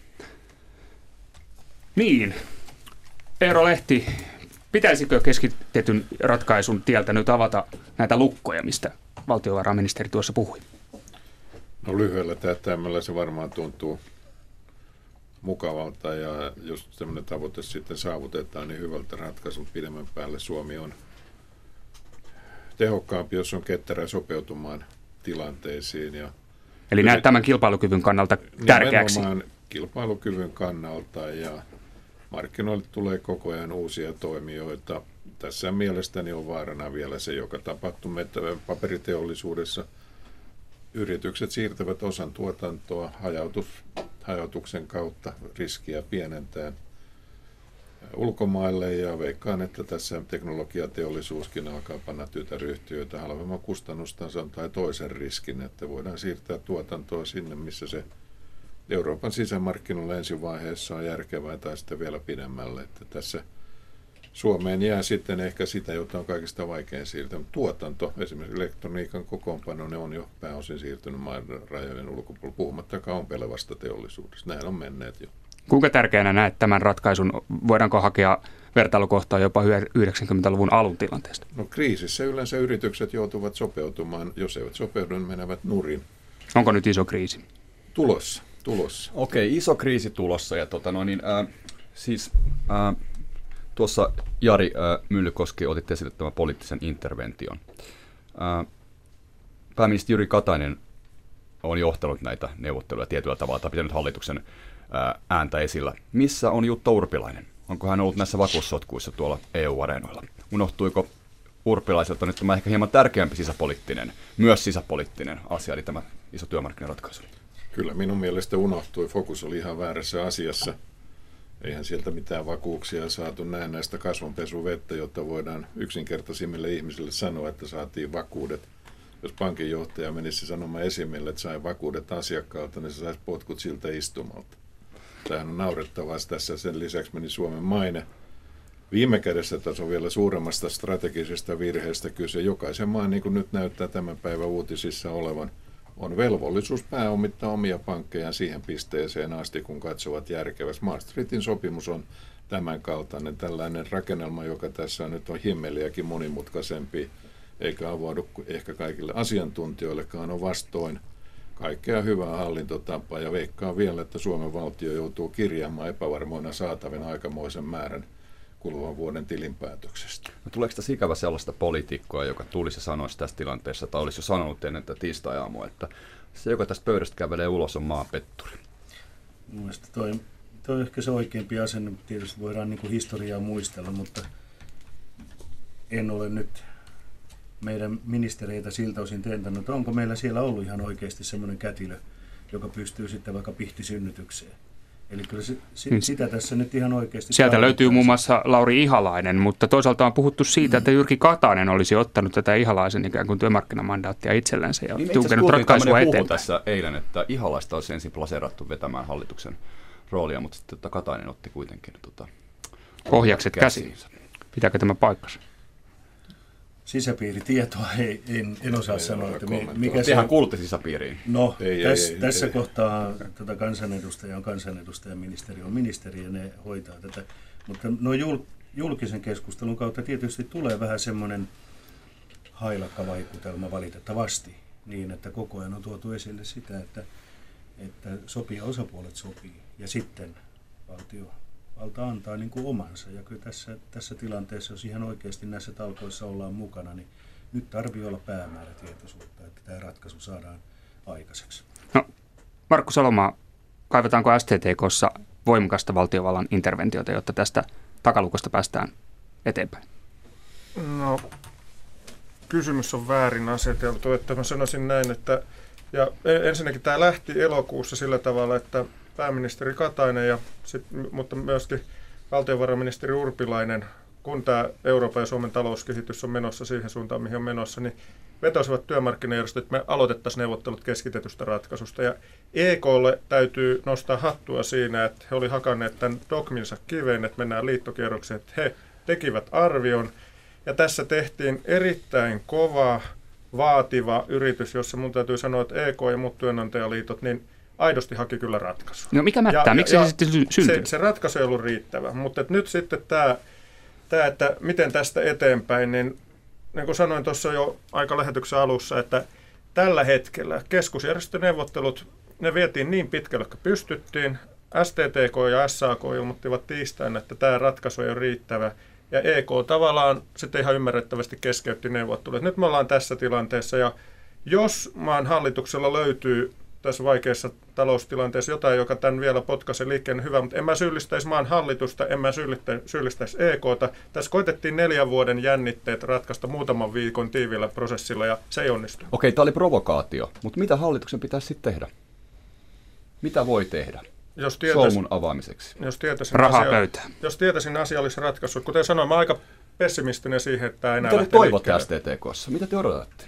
[SPEAKER 1] Niin. Eero Lehti, pitäisikö keskitetyn ratkaisun tieltä nyt avata näitä lukkoja, mistä valtiovarainministeri tuossa puhui?
[SPEAKER 3] No lyhyellä tähtäimellä se varmaan tuntuu mukavalta, ja jos tämmöinen tavoite sitten saavutetaan, niin hyvältä ratkaisun pidemmän päälle Suomi on tehokkaampi, jos on ketterä sopeutumaan tilanteisiin. Ja
[SPEAKER 1] Eli näet tämän kilpailukyvyn kannalta tärkeäksi?
[SPEAKER 3] Nimenomaan kilpailukyvyn kannalta, ja markkinoille tulee koko ajan uusia toimijoita. Tässä mielestäni on vaarana vielä se, joka tapahtuu paperiteollisuudessa. Yritykset siirtävät osan tuotantoa hajautus, hajautuksen kautta riskiä pienentäen. ulkomaille ja veikkaan, että tässä teknologiateollisuuskin alkaa panna tytäryhtiöitä halvemman kustannustason tai toisen riskin, että voidaan siirtää tuotantoa sinne, missä se Euroopan sisämarkkinoilla ensivaiheessa on järkevää tai sitten vielä pidemmälle, että tässä Suomeen jää sitten ehkä sitä, jota on kaikista vaikein siirtää. Tuotanto, esimerkiksi elektroniikan kokoonpano, ne on jo pääosin siirtynyt maan rajojen ulkopuolella, puhumattakaan ompelevasta teollisuudesta. Näin on menneet jo.
[SPEAKER 1] Kuinka tärkeänä näet tämän ratkaisun? Voidaanko hakea vertailukohtaa jopa yhdeksänkymmentäluvun alun tilanteesta?
[SPEAKER 3] No kriisissä yleensä yritykset joutuvat sopeutumaan. Jos eivät sopeudu, niin menevät nurin.
[SPEAKER 1] Onko nyt iso kriisi?
[SPEAKER 3] Tulossa, tulossa.
[SPEAKER 2] Okei, iso kriisi tulossa. Ja tota no niin, äh, siis... Äh, Tuossa Jari äh, Myllykoski otit esille tämän poliittisen intervention. Äh, pääministeri Jyrki Katainen on johtanut näitä neuvotteluja tietyllä tavalla tai pitänyt hallituksen äh, ääntä esillä. Missä on Jutta Urpilainen? Onko hän ollut näissä vakuussotkuissa tuolla E U-areenoilla? Unohtuiko Urpilaiselta nyt tämä ehkä hieman tärkeämpi sisäpoliittinen, myös sisäpoliittinen asia, eli tämä iso työmarkkinaratkaisu?
[SPEAKER 3] Kyllä minun mielestä unohtui. Fokus oli ihan väärässä asiassa. Eihän sieltä mitään vakuuksia saatu näin näistä kasvonpesuvettä, jotta voidaan yksinkertaisimmille ihmisille sanoa, että saatiin vakuudet. Jos pankinjohtaja menisi sanomaan esimiehelle, että sai vakuudet asiakkaalta, niin se saisi potkut siltä istumalta. Tämähän on naurettavaa. Tässä sen lisäksi meni Suomen maine. Viime kädessä tässä on vielä suuremmasta strategisesta virheestä kyse. Jokaisen maan, niin kuin nyt näyttää tämän päivän uutisissa olevan, on velvollisuus pääomittaa omia pankkejaan siihen pisteeseen asti, kun katsovat järkevästi. Maastrichtin sopimus on tämän kaltainen, tällainen rakennelma, joka tässä on nyt on himmeliäkin monimutkaisempi, eikä avaudu ehkä kaikille asiantuntijoillekaan, on vastoin kaikkea hyvää hallintotapaa, ja veikkaa vielä, että Suomen valtio joutuu kirjaamaan epävarmoina saatavina aikamoisen määrän kuluvan vuoden tilinpäätöksestä.
[SPEAKER 2] No, tuleeko tässä ikävä sellaista poliitikkoa, joka tulisi sanoa tässä tilanteessa, tai olisi jo sanonut ennen tätä tiistai-aamua, että se, joka tästä pöydästä kävelee ulos, on maanpetturi?
[SPEAKER 5] Mielestäni toi, toi on ehkä se oikeampi asenne. Tietysti voidaan niin kuin historiaa muistella, mutta en ole nyt meidän ministereitä siltä osin tentänyt, että onko meillä siellä ollut ihan oikeasti semmoinen kätilö, joka pystyy sitten vaikka pihtisynnytykseen. Eli kyllä se, si, hmm. sitä tässä nyt ihan oikeasti...
[SPEAKER 1] Sieltä löytyy muun muassa Lauri Ihalainen, mutta toisaalta on puhuttu siitä, että Jyrki Katainen olisi ottanut tätä Ihalaisen ikään kuin työmarkkinamandaattia itsellensä ja
[SPEAKER 2] niin
[SPEAKER 1] tunkenut ratkaisua eteenpäin.
[SPEAKER 2] Tässä eilen, että Ihalaista olisi ensin plaseerattu vetämään hallituksen roolia, mutta sitten että Katainen otti kuitenkin tota,
[SPEAKER 1] ohjakset käsiin. Pitääkö tämä paikkansa?
[SPEAKER 5] Sisäpiiritietoa ei, en, en osaa ei sanoa, että mikä se...
[SPEAKER 2] Tehän kuulutte sisäpiiriin.
[SPEAKER 5] No,
[SPEAKER 3] ei,
[SPEAKER 5] täs,
[SPEAKER 3] ei, ei,
[SPEAKER 5] tässä
[SPEAKER 3] ei.
[SPEAKER 5] kohtaa tätä kansanedustaja on kansanedustaja, ministeri on ministeri ja ne hoitaa tätä. Mutta no jul, julkisen keskustelun kautta tietysti tulee vähän semmoinen hailakka-vaikutelma valitettavasti niin, että koko ajan on tuotu esille sitä, että, että sopii osapuolet sopii ja sitten valtio valta antaa niin kuin omansa. Ja kyllä tässä, tässä tilanteessa, jos ihan oikeasti näissä talkoissa ollaan mukana, niin nyt tarvii olla päämäärätietoisuutta, että tämä ratkaisu saadaan aikaiseksi.
[SPEAKER 1] No, Markku Salomaa, kaivataanko S T T K:ssa voimakasta valtiovallan interventiota, jotta tästä takalukosta päästään eteenpäin?
[SPEAKER 6] No, kysymys on väärin aseteltu, että mä sanoisin näin, että ja ensinnäkin tämä lähti elokuussa sillä tavalla, että pääministeri Katainen, ja sit, mutta myöskin valtiovarainministeri Urpilainen, kun tämä Euroopan ja Suomen talouskehitys on menossa siihen suuntaan, mihin on menossa, niin vetosivat työmarkkinajärjestöt, että me aloitettaisiin neuvottelut keskitetystä ratkaisusta. Ja E K:lle täytyy nostaa hattua siinä, että he olivat hakanneet tämän dogminsa kiveen, että mennään liittokierrokseen, että he tekivät arvion. Ja tässä tehtiin erittäin kova, vaativa yritys, jossa mun täytyy sanoa, että E K ja muut työnantajaliitot, niin aidosti haki kyllä ratkaisua.
[SPEAKER 1] No mikä mättää? Miksi se sitten syntyi?
[SPEAKER 6] Se, se ratkaisu ei ollut riittävä, mutta nyt sitten tämä, tämä, että miten tästä eteenpäin, niin niin kuin sanoin tuossa jo aika lähetyksen alussa, että tällä hetkellä keskusjärjestöneuvottelut, ne vietiin niin pitkälle, kun pystyttiin. S T T K ja S A K ilmoittivat tiistaina, että tämä ratkaisu ei ole riittävä. Ja E K tavallaan sitten ihan ymmärrettävästi keskeytti neuvottelut. Nyt me ollaan tässä tilanteessa, ja jos maan hallituksella löytyy tässä vaikeassa taloustilanteessa jotain, joka tämän vielä potkaisi liikkeen, niin hyvä, mutta en mä syyllistäisi maan hallitusta, en mä syyllistäisi E K:ta. Tässä koitettiin neljän vuoden jännitteet ratkaista muutaman viikon tiivillä prosessilla, ja se ei onnistu.
[SPEAKER 2] Okei, tämä oli provokaatio, mutta mitä hallituksen pitäisi sitten tehdä? Mitä voi tehdä?
[SPEAKER 6] jos tietäis,
[SPEAKER 2] solmun avaamiseksi.
[SPEAKER 6] Jos tietäisin,
[SPEAKER 1] Rahaa
[SPEAKER 6] asia,
[SPEAKER 1] pöytään.
[SPEAKER 6] jos tietäisin asiallisen ratkaisun. Kuten sanoin, mä oon aika pessimistinen siihen, että tämä enää
[SPEAKER 2] Mitä te
[SPEAKER 6] lähtee
[SPEAKER 2] toivotte
[SPEAKER 6] liikkeelle.
[SPEAKER 2] S T T K:ssa? Mitä te odotatte?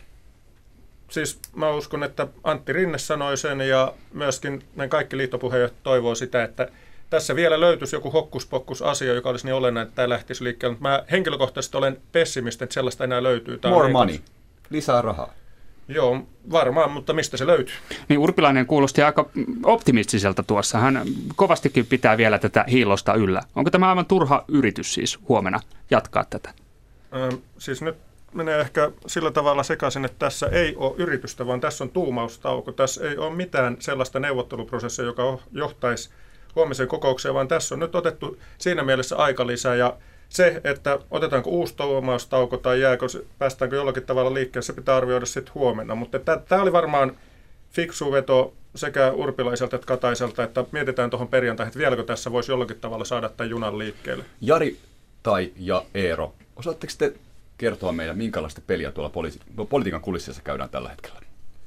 [SPEAKER 6] Siis mä uskon, että Antti Rinne sanoi sen ja myöskin ne kaikki liittopuheenjohtajat toivoo sitä, että tässä vielä löytyisi joku hokkuspokkus-asia, joka olisi niin olennainen, että tämä lähtisi liikkeelle. Mä henkilökohtaisesti olen pessimistä, että sellaista enää löytyy. Tämä
[SPEAKER 2] More
[SPEAKER 6] niin,
[SPEAKER 2] money. Lisää rahaa.
[SPEAKER 6] Joo, varmaan, mutta mistä se löytyy?
[SPEAKER 1] Niin Urpilainen kuulosti aika optimistiselta tuossa. Hän kovastikin pitää vielä tätä hiilosta yllä. Onko tämä aivan turha yritys siis huomenna jatkaa tätä?
[SPEAKER 6] Ö, siis nyt menee ehkä sillä tavalla sekaisin, että tässä ei ole yritystä, vaan tässä on tuumaustauko. Tässä ei ole mitään sellaista neuvotteluprosessia, joka johtaisi huomiseen kokoukseen, vaan tässä on nyt otettu siinä mielessä aikalisä. Ja se, että otetaanko uusi tuumaustauko tai jääkö, päästäänkö jollakin tavalla liikkeelle, se pitää arvioida sitten huomenna. Mutta tämä oli varmaan fiksu veto sekä Urpilaiselta että Kataiselta, että mietitään tuohon perjantaihin, että vieläkö tässä voisi jollakin tavalla saada tämän junan liikkeelle.
[SPEAKER 2] Jari tai ja Eero, osaatteko te kertoa meille, minkälaista peliä tuolla politi- politiikan kulisseissa käydään tällä hetkellä?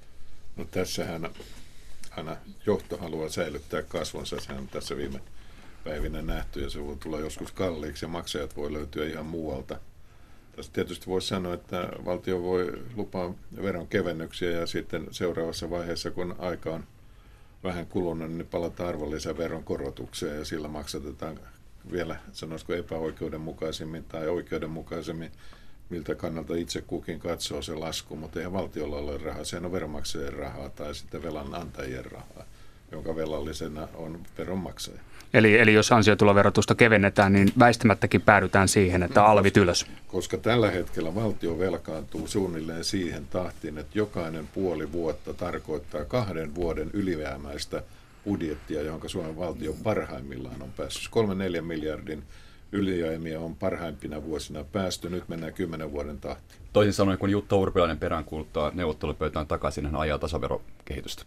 [SPEAKER 3] No tässähän aina johto haluaa säilyttää kasvonsa, sehän on tässä viime päivinä nähty ja se voi tulla joskus kalliiksi ja maksajat voi löytyä ihan muualta. Tässä tietysti voisi sanoa, että valtio voi lupaa veronkevennyksiä ja sitten seuraavassa vaiheessa, kun aika on vähän kulunut, niin palataan arvonlisäveron korotukseen ja sillä maksatetaan vielä, sanoisiko epäoikeudenmukaisemmin tai oikeudenmukaisemmin, miltä kannalta itse kukin katsoo se lasku, mutta eihän valtiolla ole rahaa, sehän on veronmaksajien rahaa tai sitten velanantajien rahaa, jonka velallisena on veronmaksaja.
[SPEAKER 1] Eli, eli jos ansiotuloverotusta kevennetään, niin väistämättäkin päädytään siihen, että alvit ylös.
[SPEAKER 3] Koska tällä hetkellä valtio velkaantuu suunnilleen siihen tahtiin, että jokainen puoli vuotta tarkoittaa kahden vuoden ylijäämäistä budjettia, jonka Suomen valtio parhaimmillaan on päässyt. Kolme neljän miljardin ylijäämiä on parhaimpina vuosina päästy, nyt mennään kymmenen vuoden tahtiin.
[SPEAKER 2] Toisin sanoen, kun Jutta Urpilainen peräänkuuluttaa neuvottelupöytään takaisin, hän ajaa tasaverokehitystä.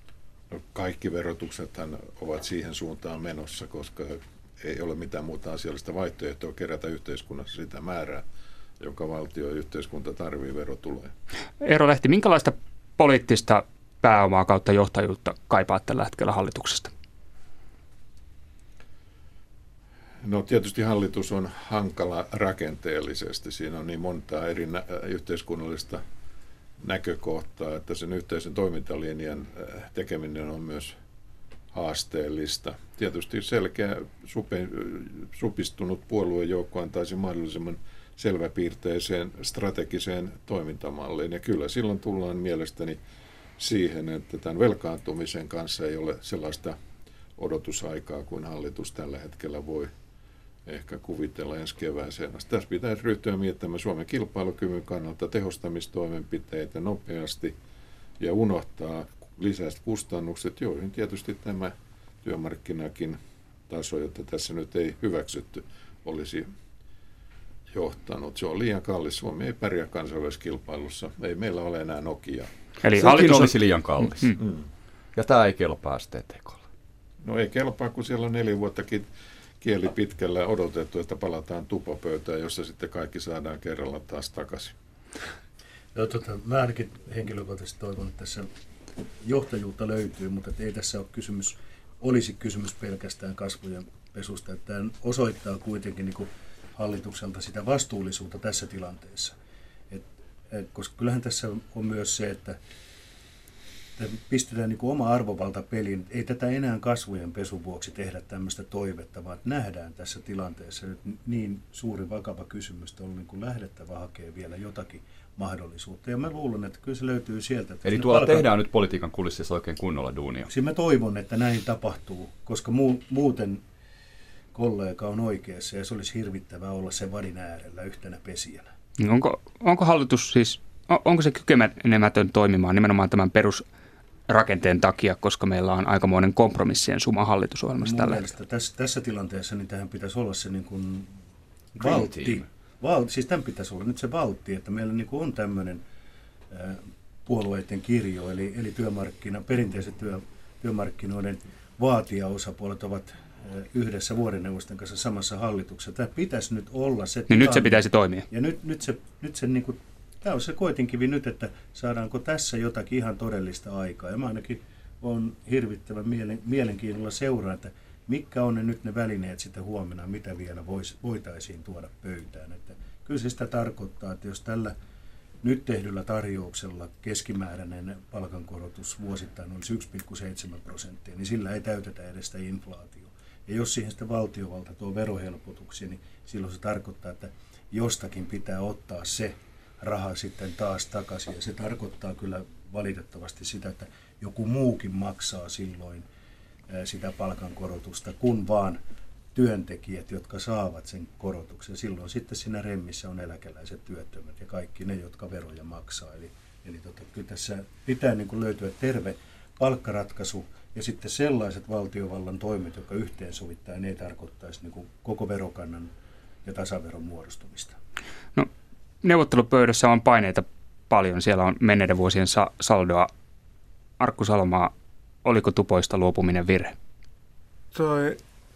[SPEAKER 3] No, kaikki verotuksethan ovat siihen suuntaan menossa, koska ei ole mitään muuta asiallista vaihtoehtoa kerätä yhteiskunnassa sitä määrää, jonka valtio ja yhteiskunta tarvitsee verotuloja.
[SPEAKER 1] Eero Lehti, minkälaista poliittista pääomaa kautta johtajuutta kaipaa tällä hetkellä hallituksesta?
[SPEAKER 3] No tietysti hallitus on hankala rakenteellisesti. Siinä on niin montaa eri nä- yhteiskunnallista näkökohtaa, että sen yhteisen toimintalinjan tekeminen on myös haasteellista. Tietysti selkeä supe, supistunut puoluejoukko antaisi mahdollisimman selväpiirteiseen strategiseen toimintamalliin. Ja kyllä silloin tullaan mielestäni siihen, että tämän velkaantumisen kanssa ei ole sellaista odotusaikaa kuin hallitus tällä hetkellä voi ehkä kuvitella ensi kevääseen. Tässä pitäisi ryhtyä miettimään Suomen kilpailukyvyn kannalta tehostamistoimenpiteitä nopeasti ja unohtaa lisäiset kustannukset, joihin tietysti tämä työmarkkinakin taso, jota tässä nyt ei hyväksytty, olisi johtanut. Se on liian kallis. Suomi ei pärjää kansainvälisessä kilpailussa. Ei meillä ole enää Nokia.
[SPEAKER 1] Eli
[SPEAKER 2] Sekin
[SPEAKER 1] hallitus on...
[SPEAKER 2] olisi liian kallis.
[SPEAKER 1] Mm.
[SPEAKER 2] Mm. Ja tämä ei kelpaa S T T K:lle.
[SPEAKER 3] No ei kelpaa, kun siellä on neljä vuottakin kieli pitkällä odotettu, että palataan tupopöytään, jossa sitten kaikki saadaan kerralla taas takaisin.
[SPEAKER 5] No, tota, mä ainakin henkilökohtaisesti toivon, että tässä johtajuutta löytyy, mutta ei tässä ole kysymys, olisi kysymys pelkästään kasvojen pesusta. Että tämä osoittaa kuitenkin niin kuin hallitukselta sitä vastuullisuutta tässä tilanteessa. Et, et, koska kyllähän tässä on myös se, että pistetään niin kuin oma arvovalta peliin. Ei tätä enää kasvojen pesun vuoksi tehdä tämmöistä toivetta, vaan nähdään tässä tilanteessa nyt niin suuri vakava kysymys, että on niin kuin lähdettävä hakemaan vielä jotakin mahdollisuutta. Ja mä luulen, että kyllä se löytyy sieltä. Että
[SPEAKER 2] Eli tuolla
[SPEAKER 5] palkan...
[SPEAKER 2] tehdään nyt politiikan kulississa oikein kunnolla duunia.
[SPEAKER 5] Siis mä toivon, että näin tapahtuu, koska mu- muuten kollega on oikeassa ja se olisi hirvittävää olla sen vadin äärellä yhtenä pesijänä.
[SPEAKER 1] Onko, onko hallitus siis, onko se kykenemätön toimimaan nimenomaan tämän perusrakenteen takia, koska meillä on aikamoinen kompromissien suma hallitusohjelmassa
[SPEAKER 5] Mun
[SPEAKER 1] tällä
[SPEAKER 5] mielestä tässä, tässä tilanteessa niin tähän pitäisi olla se niin kuin
[SPEAKER 2] Green
[SPEAKER 5] valtti.
[SPEAKER 2] team.
[SPEAKER 5] Val, siis tämän pitäisi olla nyt se valtti, että meillä niin kuin on tämmöinen äh, puolueiden kirjo, eli, eli työmarkkina, perinteiset työ, työmarkkinoiden vaatijaosapuolet ovat äh, yhdessä vuorineuvoston kanssa samassa hallituksessa. Tämä pitäisi nyt olla se...
[SPEAKER 1] Niin nyt se pitäisi toimia.
[SPEAKER 5] Ja nyt, nyt se, nyt se niin kuin, tämä on se koetinkivi nyt, että saadaanko tässä jotakin ihan todellista aikaa. Ja mä ainakin on hirvittävän mielen, mielenkiinnolla seuraa, että mitkä on ne nyt ne välineet sitten huomenna, mitä vielä vois, voitaisiin tuoda pöytään. Että kyllä se sitä tarkoittaa, että jos tällä nyt tehdyllä tarjouksella keskimääräinen palkankorotus vuosittain olisi yksi pilkku seitsemän prosenttia, niin sillä ei täytetä edes sitä inflaatiota. Ja jos siihen sitten valtiovalta tuo verohelpotuksia, niin silloin se tarkoittaa, että jostakin pitää ottaa se raha sitten taas takaisin. Ja se tarkoittaa kyllä valitettavasti sitä, että joku muukin maksaa silloin sitä palkankorotusta, kun vaan työntekijät, jotka saavat sen korotuksen. Silloin sitten siinä remmissä on eläkeläiset, työttömät ja kaikki ne, jotka veroja maksaa. Eli, eli tota, kyllä tässä pitää niin kuin löytyä terve palkkaratkaisu ja sitten sellaiset valtiovallan toimet, jotka yhteensovittaen ei tarkoittaisi niin kuin koko verokannan ja tasaveron muodostumista.
[SPEAKER 1] No, neuvottelupöydässä on paineita paljon. Siellä on menneiden vuosien sa- saldoa. Arkku Salomaa, oliko tupoista luopuminen virhe?
[SPEAKER 6] Toi,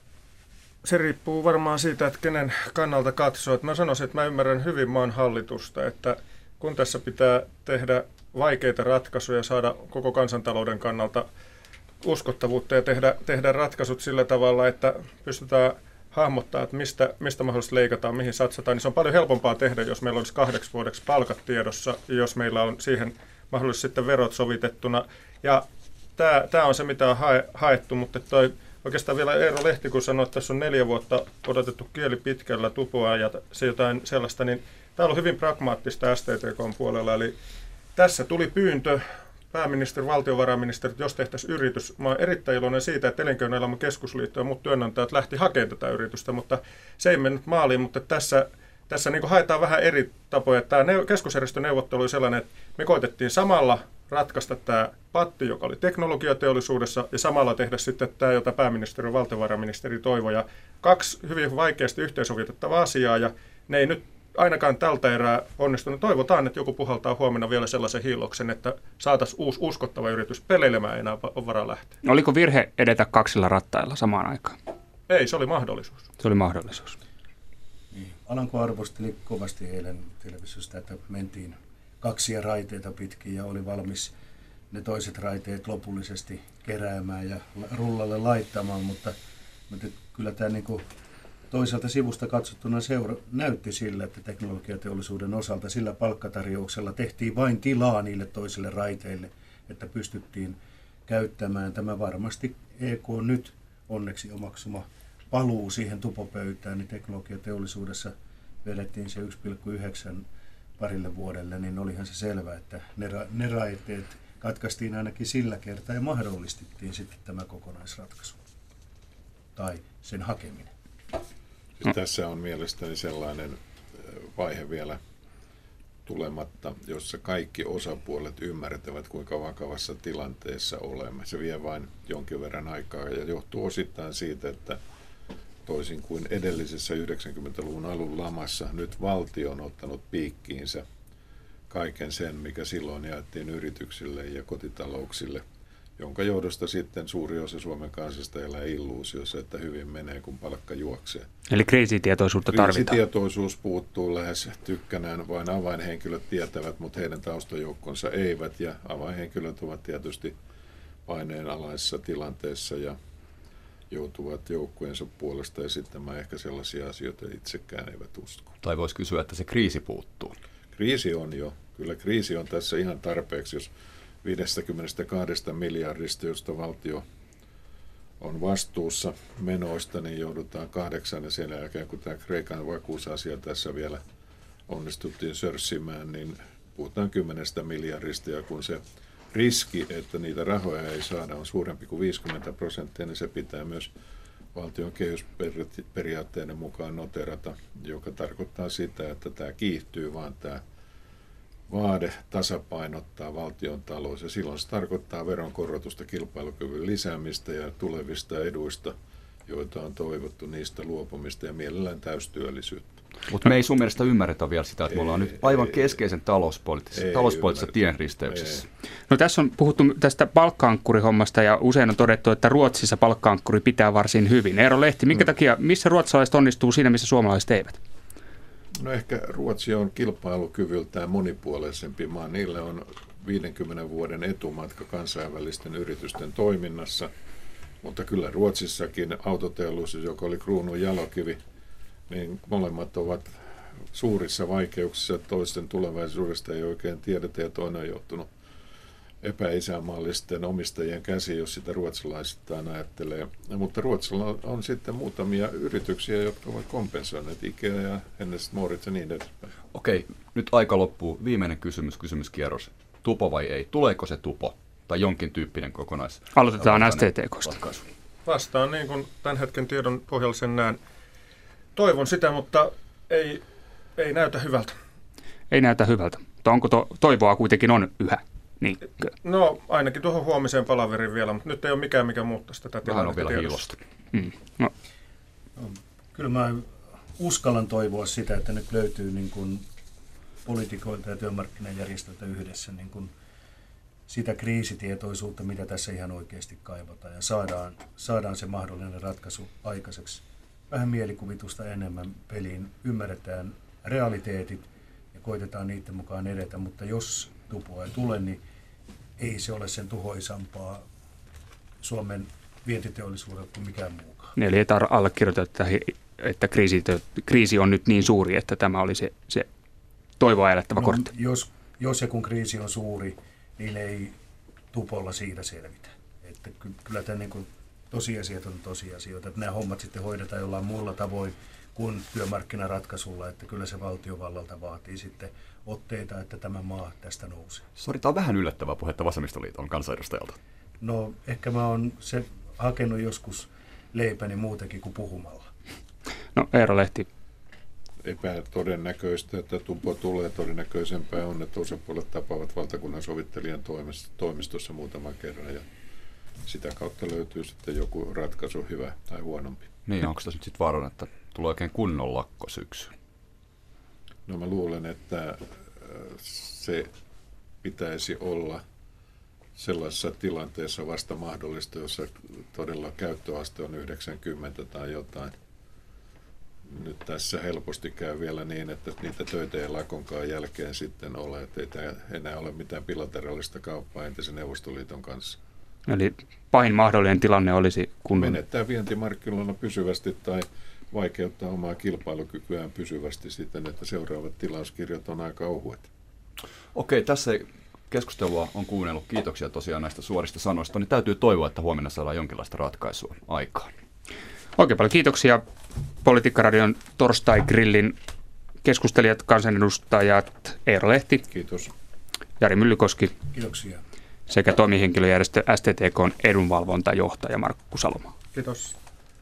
[SPEAKER 6] se riippuu varmaan siitä, että kenen kannalta katsoo. Että mä sanoisin, että mä ymmärrän hyvin maan hallitusta, että kun tässä pitää tehdä vaikeita ratkaisuja, saada koko kansantalouden kannalta uskottavuutta ja tehdä, tehdä ratkaisut sillä tavalla, että pystytään hahmottaa, että mistä, mistä mahdollisesti leikataan, mihin satsataan, niin se on paljon helpompaa tehdä, jos meillä olisi kahdeksi vuodeksi palkat tiedossa ja jos meillä on siihen mahdollisesti sitten verot sovitettuna. Ja tämä, tämä on se, mitä on hae, haettu, mutta toi, oikeastaan vielä Eero Lehti, kun sanoi, että tässä on neljä vuotta odotettu kieli pitkällä tupoa ja se jotain sellaista, niin tämä on ollut hyvin pragmaattista S T T K:n puolella, eli tässä tuli pyyntö pääministeri, valtiovarainministeri, jos tehtäisiin yritys. Mä olen erittäin iloinen siitä, että Elinkeinoelämän keskusliitto ja muut työnantajat lähti hakemaan tätä yritystä, mutta se ei mennyt maaliin, mutta tässä, tässä niin kuin haetaan vähän eri tapoja. Tämä keskusjärjestöneuvottelu oli sellainen, että me koitettiin samalla ratkaista tämä patti, joka oli teknologiateollisuudessa, ja samalla tehdä sitten tämä, jota pääministeri ja valtiovarainministeri toivoi. Ja kaksi hyvin vaikeasti yhteensovitettavaa asiaa, ja ne ei nyt ainakaan tältä erää onnistunut. Toivotaan, että joku puhaltaa huomenna vielä sellaisen hiilloksen, että saataisiin uusi uskottava yritys. Peleilemään ei enää ole varaa lähteä.
[SPEAKER 1] Oliko virhe edetä kaksilla rattailla samaan aikaan?
[SPEAKER 6] Ei, se oli mahdollisuus.
[SPEAKER 1] Se oli mahdollisuus.
[SPEAKER 5] Niin. Alanko arvosteli kovasti eilen televisiosta, että mentiin kaksia raiteita pitkin ja oli valmis ne toiset raiteet lopullisesti keräämään ja rullalle laittamaan, mutta, mutta kyllä tämä niin kuin toisaalta sivusta katsottuna seura näytti sillä, että teknologiateollisuuden osalta sillä palkkatarjouksella tehtiin vain tilaa niille toisille raiteille, että pystyttiin käyttämään tämä varmasti E K nyt onneksi omaksuma paluu siihen tupopöytään, niin teknologiateollisuudessa vedettiin se yksi pilkku yhdeksän parille vuodelle, niin olihan se selvä, että ne, ra ne raiteet katkaistiin ainakin sillä kertaa ja mahdollistettiin sitten tämä kokonaisratkaisu tai sen hakeminen.
[SPEAKER 3] Siis tässä on mielestäni sellainen vaihe vielä tulematta, jossa kaikki osapuolet ymmärtävät, kuinka vakavassa tilanteessa olemme. Se vie vain jonkin verran aikaa ja johtuu osittain siitä, että toisin kuin edellisessä yhdeksänkymmentäluvun alun lamassa, nyt valtio on ottanut piikkiinsä kaiken sen, mikä silloin jaettiin yrityksille ja kotitalouksille, jonka johdosta sitten suuri osa Suomen kansasta elää illuusiossa, että hyvin menee, kun palkka juoksee.
[SPEAKER 1] Eli kriisitietoisuutta tarvitaan.
[SPEAKER 3] Kriisitietoisuus puuttuu lähes tykkänään, vain avainhenkilöt tietävät, mutta heidän taustajoukkonsa eivät, ja avainhenkilöt ovat tietysti paineenalaisessa tilanteessa ja joutuvat joukkueensa puolesta esittämään ehkä sellaisia asioita, että itsekään eivät usko.
[SPEAKER 2] Tai voisi kysyä, että se kriisi puuttuu.
[SPEAKER 3] Kriisi on jo. Kyllä kriisi on tässä ihan tarpeeksi, jos viisikymmentäkaksi miljardista, josta valtio on vastuussa menoista, niin joudutaan kahdeksan, ja sen jälkeen kun tämä Kreikan vakuusasia tässä vielä onnistuttiin sörssimään, niin puhutaan kymmenestä miljardista, ja kun se riski, että niitä rahoja ei saada, on suurempi kuin viisikymmentä prosenttia, niin se pitää myös valtion kehysperiaatteiden mukaan noterata, joka tarkoittaa sitä, että tämä kiihtyy, vaan tämä vaade tasapainottaa valtion talous, ja silloin se tarkoittaa veronkorotusta, kilpailukyvyn lisäämistä ja tulevista eduista, joita on toivottu, niistä luopumista ja mielellään täystyöllisyyttä.
[SPEAKER 2] Mutta me ei sun mielestä ymmärretä vielä sitä, että me ollaan nyt aivan keskeisen talouspoliittisessa, talouspoliittisessa tienristeyksessä.
[SPEAKER 1] No tässä on puhuttu tästä palkka-ankkurihommasta ja usein on todettu, että Ruotsissa palkka-ankkuri pitää varsin hyvin. Eero Lehti, minkä mm. takia, missä ruotsalaiset onnistuu siinä, missä suomalaiset eivät?
[SPEAKER 3] No ehkä Ruotsi on kilpailukyvyltään monipuolisempi maa. Niille on viidenkymmenen vuoden etumatka kansainvälisten yritysten toiminnassa, mutta kyllä Ruotsissakin autoteollisuus, joka oli kruunun jalokivi, niin molemmat ovat suurissa vaikeuksissa. Toisten tulevaisuudesta ei oikein tiedetä ja toinen on joutunut epäisämaallisten omistajien käsiin, jos sitä ruotsalaisittain ajattelee. Mutta Ruotsilla on, on sitten muutamia yrityksiä, jotka ovat kompensoineet, Ikea ja Hennes Mauritz ja niin edespäin.
[SPEAKER 2] Okei, nyt aika loppuu. Viimeinen kysymys, kysymyskierros. Tupo vai ei? Tuleeko se tupo? Tai jonkin tyyppinen kokonais?
[SPEAKER 1] Aloitetaan S T T K:sta.
[SPEAKER 6] Vastaan niin kuin tämän hetken tiedon pohjalla sen näen. Toivon sitä, mutta ei, ei näytä hyvältä.
[SPEAKER 1] Ei näytä hyvältä, mutta onko to, toivoa kuitenkin on yhä? Niinkö?
[SPEAKER 6] No ainakin tuohon huomiseen palaveriin vielä, mutta nyt ei ole mikään, mikä muuttaisi tätä tilannetta.
[SPEAKER 2] Vähän on vielä hiilosta.
[SPEAKER 1] Mm. No.
[SPEAKER 5] No, kyllä mä uskallan toivoa sitä, että nyt löytyy niin kuin poliitikoilta ja työmarkkinajärjestöiltä yhdessä niin kuin sitä kriisitietoisuutta, mitä tässä ihan oikeasti kaivataan, ja saadaan, saadaan se mahdollinen ratkaisu aikaiseksi. Vähän mielikuvitusta enemmän peliin, ymmärretään realiteetit ja koitetaan niiden mukaan edetä, mutta jos tupoa ei tule, niin ei se ole sen tuhoisampaa Suomen vientiteollisuudelle kuin mikään muukaan.
[SPEAKER 1] Eli ei tarvitse allekirjoittaa, että, että kriisi, kriisi on nyt niin suuri, että tämä oli se, se toivoa elättävä
[SPEAKER 5] no,
[SPEAKER 1] kortti.
[SPEAKER 5] Jos, jos ja kun kriisi on suuri, niin ei tupolla siitä selvitä. Että kyllä tämä niin kuin tosiasiat on tosiasioita, että nämä hommat sitten hoidetaan jollain muulla tavoin kuin työmarkkinaratkaisulla, että kyllä se valtiovallalta vaatii sitten otteita, että tämä maa tästä nousee.
[SPEAKER 2] Sori, tämä on vähän yllättävää puhetta Vasemmistoliiton kansanedustajalta.
[SPEAKER 5] No ehkä mä oon se hakenut joskus leipäni muutenkin kuin puhumalla.
[SPEAKER 1] No Eero Lehti.
[SPEAKER 3] Epätodennäköistä, että tupo tulee. Todennäköisempää on, että osapuolet tapaavat valtakunnan sovittelijan toimistossa muutaman kerran ja sitä kautta löytyy sitten joku ratkaisu, hyvä tai huonompi.
[SPEAKER 2] Niin, onko tässä nyt sitten vaarana, että tulee oikein kunnon lakko syksyyn?
[SPEAKER 3] No mä luulen, että se pitäisi olla sellaisessa tilanteessa vasta mahdollista, jossa todella käyttöaste on yhdeksänkymmentä tai jotain. Nyt tässä helposti käy vielä niin, että niitä töitä ei lakonkaan jälkeen sitten ole, että ei enää ole mitään bilateraalista kauppaa entisen Neuvostoliiton kanssa.
[SPEAKER 1] Eli pahin mahdollinen tilanne olisi, kun
[SPEAKER 3] menettää vientimarkkinoilla pysyvästi tai vaikeuttaa omaa kilpailukykyään pysyvästi siten, että seuraavat tilauskirjat on aika ohuet.
[SPEAKER 2] Okei, tässä keskustelua on kuunnellut. Kiitoksia tosiaan näistä suorista sanoista. Niin täytyy toivoa, että huomenna saadaan jonkinlaista ratkaisua aikaan.
[SPEAKER 1] Oikein paljon kiitoksia Politiikkaradion torstai-grillin keskustelijat, kansanedustajat Eero Lehti.
[SPEAKER 3] Kiitos.
[SPEAKER 1] Jari Myllykoski.
[SPEAKER 5] Kiitoksia.
[SPEAKER 1] Sekä toimihenkilöjärjestö S T T K:n edunvalvontajohtaja Markku Salomaa.
[SPEAKER 6] Kiitos.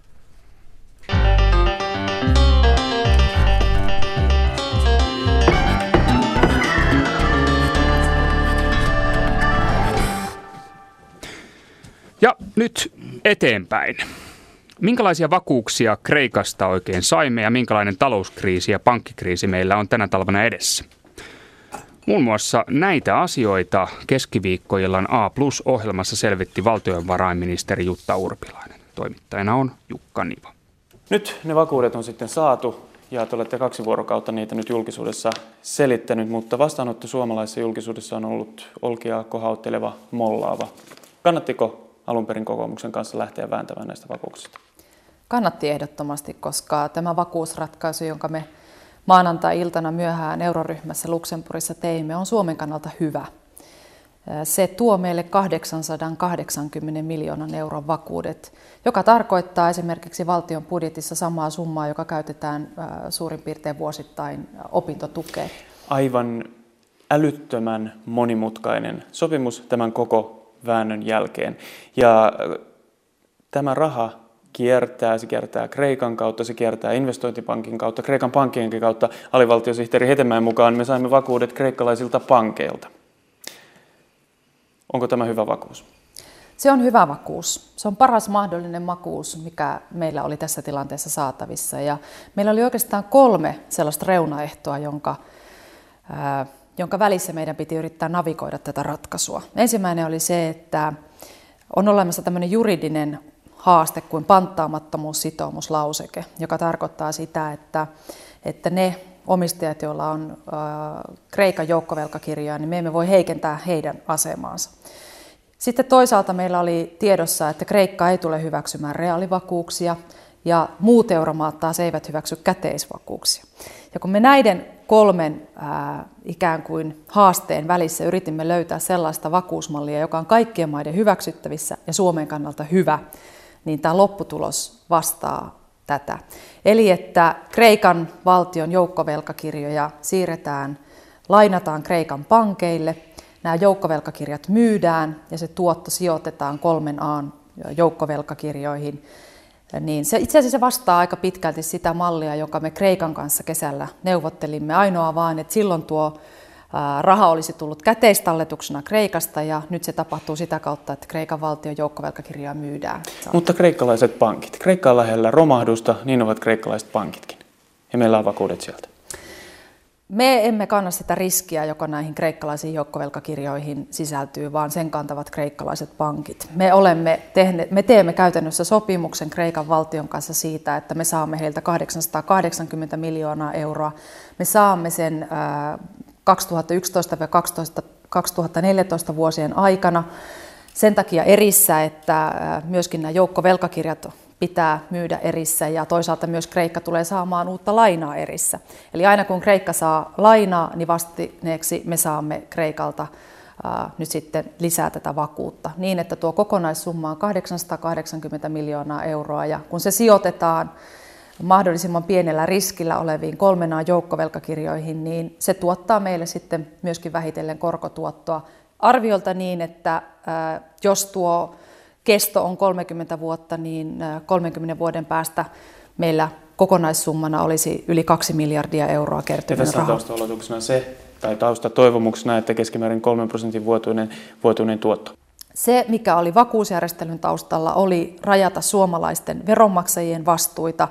[SPEAKER 1] Ja nyt eteenpäin. Minkälaisia vakuuksia Kreikasta oikein saimme ja minkälainen talouskriisi ja pankkikriisi meillä on tänä talvena edessä? Muun muassa näitä asioita keskiviikkoillan A Plus-ohjelmassa selvitti valtiovarainministeri Jutta Urpilainen. Toimittajana on Jukka Niva.
[SPEAKER 8] Nyt ne vakuudet on sitten saatu ja te olette kaksi vuorokautta niitä nyt julkisuudessa selittänyt, mutta vastaanotto suomalaisessa julkisuudessa on ollut olkia kohautteleva, mollaava. Kannattiko alun perin kokoomuksen kanssa lähteä vääntämään näistä vakuuksista?
[SPEAKER 4] Kannatti ehdottomasti, koska tämä vakuusratkaisu, jonka me maanantai-iltana myöhään euroryhmässä Luxemburgissa teimme, on Suomen kannalta hyvä. Se tuo meille kahdeksansataakahdeksankymmentä miljoonan euron vakuudet, joka tarkoittaa esimerkiksi valtion budjetissa samaa summaa, joka käytetään suurin piirtein vuosittain opintotukeen.
[SPEAKER 8] Aivan älyttömän monimutkainen sopimus tämän koko väännön jälkeen. Ja tämä raha kiertää, se kiertää Kreikan kautta, se kiertää investointipankin kautta, Kreikan pankkienkin kautta. Alivaltiosihteeri Hetemäen mukaan me saimme vakuudet kreikkalaisilta pankeilta. Onko tämä hyvä vakuus?
[SPEAKER 4] Se on hyvä vakuus. Se on paras mahdollinen vakuus, mikä meillä oli tässä tilanteessa saatavissa. Ja meillä oli oikeastaan kolme sellaista reunaehtoa, jonka, ää, jonka välissä meidän piti yrittää navigoida tätä ratkaisua. Ensimmäinen oli se, että on olemassa tämmöinen juridinen haaste kuin panttaamattomuussitoumuslauseke, joka tarkoittaa sitä, että, että ne omistajat, joilla on äh, Kreikan joukkovelkakirjoja, niin me emme voi heikentää heidän asemaansa. Sitten toisaalta meillä oli tiedossa, että Kreikka ei tule hyväksymään reaalivakuuksia ja muut euromaat taas eivät hyväksy käteisvakuuksia. Ja kun me näiden kolmen ää, ikään kuin haasteen välissä yritimme löytää sellaista vakuusmallia, joka on kaikkien maiden hyväksyttävissä ja Suomen kannalta hyvä, niin tämä lopputulos vastaa tätä. Eli että Kreikan valtion joukkovelkakirjoja siirretään, lainataan Kreikan pankeille, nämä joukkovelkakirjat myydään ja se tuotto sijoitetaan kolmen A:n joukkovelkakirjoihin. Niin se itse asiassa vastaa aika pitkälti sitä mallia, joka me Kreikan kanssa kesällä neuvottelimme. Ainoa vaan, että silloin tuo raha olisi tullut käteistalletuksena Kreikasta ja nyt se tapahtuu sitä kautta, että Kreikan valtion joukkovelkakirjaa myydään.
[SPEAKER 8] Mutta kreikkalaiset pankit. Kreikka on lähellä romahdusta, niin ovat kreikkalaiset pankitkin. Ja meillä on vakuudet sieltä.
[SPEAKER 4] Me emme kanna sitä riskiä, joka näihin kreikkalaisiin joukkovelkakirjoihin sisältyy, vaan sen kantavat kreikkalaiset pankit. Me, olemme tehneet, me teemme käytännössä sopimuksen Kreikan valtion kanssa siitä, että me saamme heiltä kahdeksansataakahdeksankymmentä miljoonaa euroa. Me saamme sen kaksituhattayksitoista kaksituhattaneljätoista vuosien aikana sen takia erissä, että myöskin nämä joukkovelkakirjat pitää myydä erissä ja toisaalta myös Kreikka tulee saamaan uutta lainaa erissä. Eli aina kun Kreikka saa lainaa, niin vastineeksi me saamme Kreikalta ää, nyt sitten lisää tätä vakuutta niin, että tuo kokonaissumma on kahdeksansataakahdeksankymmentä miljoonaa euroa ja kun se sijoitetaan mahdollisimman pienellä riskillä oleviin kolmen A:n joukkovelkakirjoihin, niin se tuottaa meille sitten myöskin vähitellen korkotuottoa arviolta niin, että ää, jos tuo kesto on kolmekymmentä vuotta, niin kolmenkymmenen vuoden päästä meillä kokonaissummana olisi yli kaksi miljardia euroa kertynyt rahaa.
[SPEAKER 8] Ja tässä on tausta-oletuksena se, tai taustatoivomuksena, että keskimäärin kolmen prosentin vuotuinen, vuotuinen tuotto.
[SPEAKER 4] Se, mikä oli vakuusjärjestelyn taustalla, oli rajata suomalaisten veronmaksajien vastuita,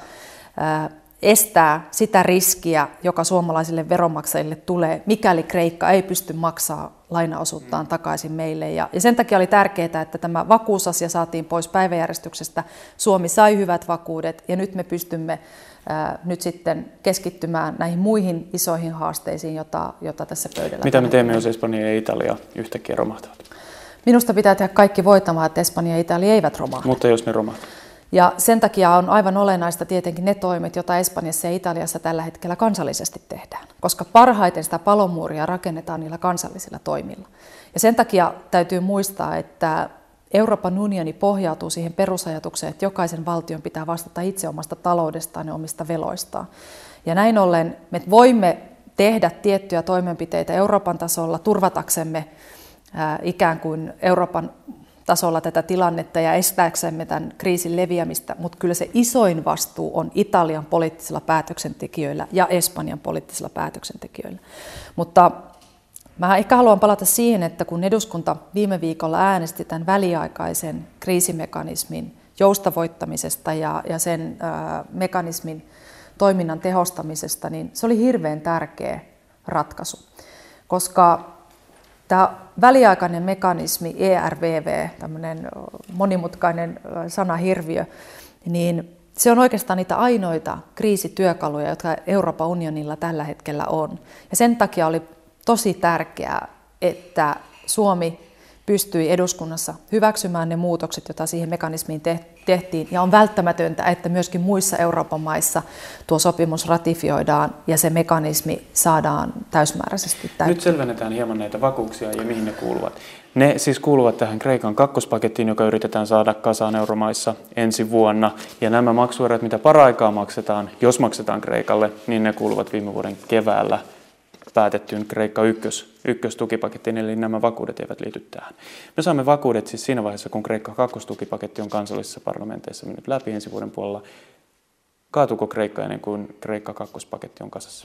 [SPEAKER 4] estää sitä riskiä, joka suomalaisille veronmaksajille tulee, mikäli Kreikka ei pysty maksamaan lainaosuuttaan takaisin meille. Ja, ja sen takia oli tärkeää, että tämä vakuusasia saatiin pois päiväjärjestyksestä. Suomi sai hyvät vakuudet ja nyt me pystymme ää, nyt sitten keskittymään näihin muihin isoihin haasteisiin, jota, jota tässä pöydällä.
[SPEAKER 8] Mitä me teemme, jos Espanja ja Italia yhtäkkiä romahtavat?
[SPEAKER 4] Minusta pitää tehdä kaikki voitamaan, että Espanja ja Italia eivät romahda.
[SPEAKER 8] Mutta jos ne romahtavat?
[SPEAKER 4] Ja sen takia on aivan olennaista tietenkin ne toimet, joita Espanjassa ja Italiassa tällä hetkellä kansallisesti tehdään, koska parhaiten sitä palomuuria rakennetaan niillä kansallisilla toimilla. Ja sen takia täytyy muistaa, että Euroopan unioni pohjautuu siihen perusajatukseen, että jokaisen valtion pitää vastata itse omasta taloudestaan ja omista veloistaan. Ja näin ollen me voimme tehdä tiettyjä toimenpiteitä Euroopan tasolla turvataksemme ää, ikään kuin Euroopan tasolla tätä tilannetta ja estääksemme tämän kriisin leviämistä, mutta kyllä se isoin vastuu on Italian poliittisilla päätöksentekijöillä ja Espanjan poliittisilla päätöksentekijöillä. Mutta mä ehkä haluan palata siihen, että kun eduskunta viime viikolla äänesti tämän väliaikaisen kriisimekanismin joustavoittamisesta ja, ja sen ää, mekanismin toiminnan tehostamisesta, niin se oli hirveän tärkeä ratkaisu, koska tämä väliaikainen mekanismi, E R V V, tämmöinen monimutkainen sanahirviö, niin se on oikeastaan niitä ainoita kriisityökaluja, jotka Euroopan unionilla tällä hetkellä on. Ja sen takia oli tosi tärkeää, että Suomi pystyi eduskunnassa hyväksymään ne muutokset, joita siihen mekanismiin tehtiin. Ja on välttämätöntä, että myöskin muissa Euroopan maissa tuo sopimus ratifioidaan ja se mekanismi saadaan täysmääräisesti täytäntöön.
[SPEAKER 8] Nyt selvennetään hieman näitä vakuuksia ja mihin ne kuuluvat. Ne siis kuuluvat tähän Kreikan kakkospakettiin, joka yritetään saada kasaan euromaissa ensi vuonna. Ja nämä maksuerät, mitä paraikaa maksetaan, jos maksetaan Kreikalle, niin ne kuuluvat viime vuoden keväällä päätettyyn Kreikka ykkös, ykköstukipakettiin, eli nämä vakuudet eivät liity tähän. Me saamme vakuudet siis siinä vaiheessa, kun Kreikka kakkostukipaketti on kansallisissa parlamenteissa mennyt läpi ensi vuoden puolella. Kaatuuko Kreikka ennen kuin Kreikka kakkospaketti on kasassa?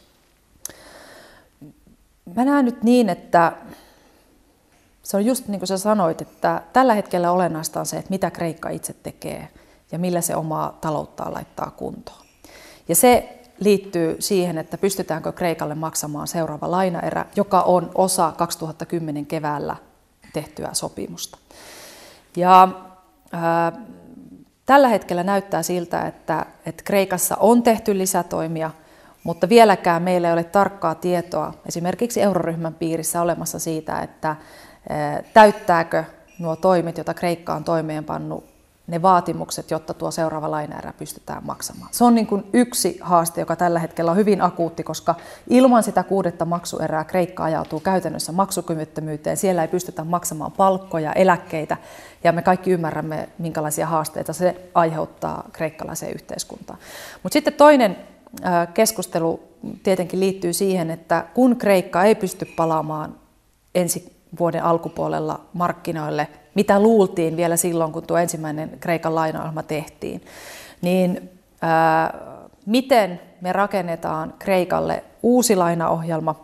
[SPEAKER 4] Mä näen nyt niin, että se on just niin kuin sä sanoit, että tällä hetkellä olennaista on se, että mitä Kreikka itse tekee ja millä se omaa talouttaan laittaa kuntoon. Ja se liittyy siihen, että pystytäänkö Kreikalle maksamaan seuraava lainaerä, joka on osa kaksituhattakymmenen keväällä tehtyä sopimusta. Ja ää, tällä hetkellä näyttää siltä, että, että Kreikassa on tehty lisätoimia, mutta vieläkään meillä ei ole tarkkaa tietoa esimerkiksi euroryhmän piirissä olemassa siitä, että täyttääkö nuo toimet, joita Kreikka on toimeenpannut, ne vaatimukset, jotta tuo seuraava lainaerä pystytään maksamaan. Se on niin kuin yksi haaste, joka tällä hetkellä on hyvin akuutti, koska ilman sitä kuudetta maksuerää Kreikka ajautuu käytännössä maksukyvyttömyyteen. Siellä ei pystytä maksamaan palkkoja, eläkkeitä, ja me kaikki ymmärrämme, minkälaisia haasteita se aiheuttaa kreikkalaiseen yhteiskuntaan. Mutta sitten toinen keskustelu tietenkin liittyy siihen, että kun Kreikka ei pysty palaamaan ensi vuoden alkupuolella markkinoille, mitä luultiin vielä silloin, kun tuo ensimmäinen Kreikan lainaohjelma tehtiin, niin ää, miten me rakennetaan Kreikalle uusi lainaohjelma,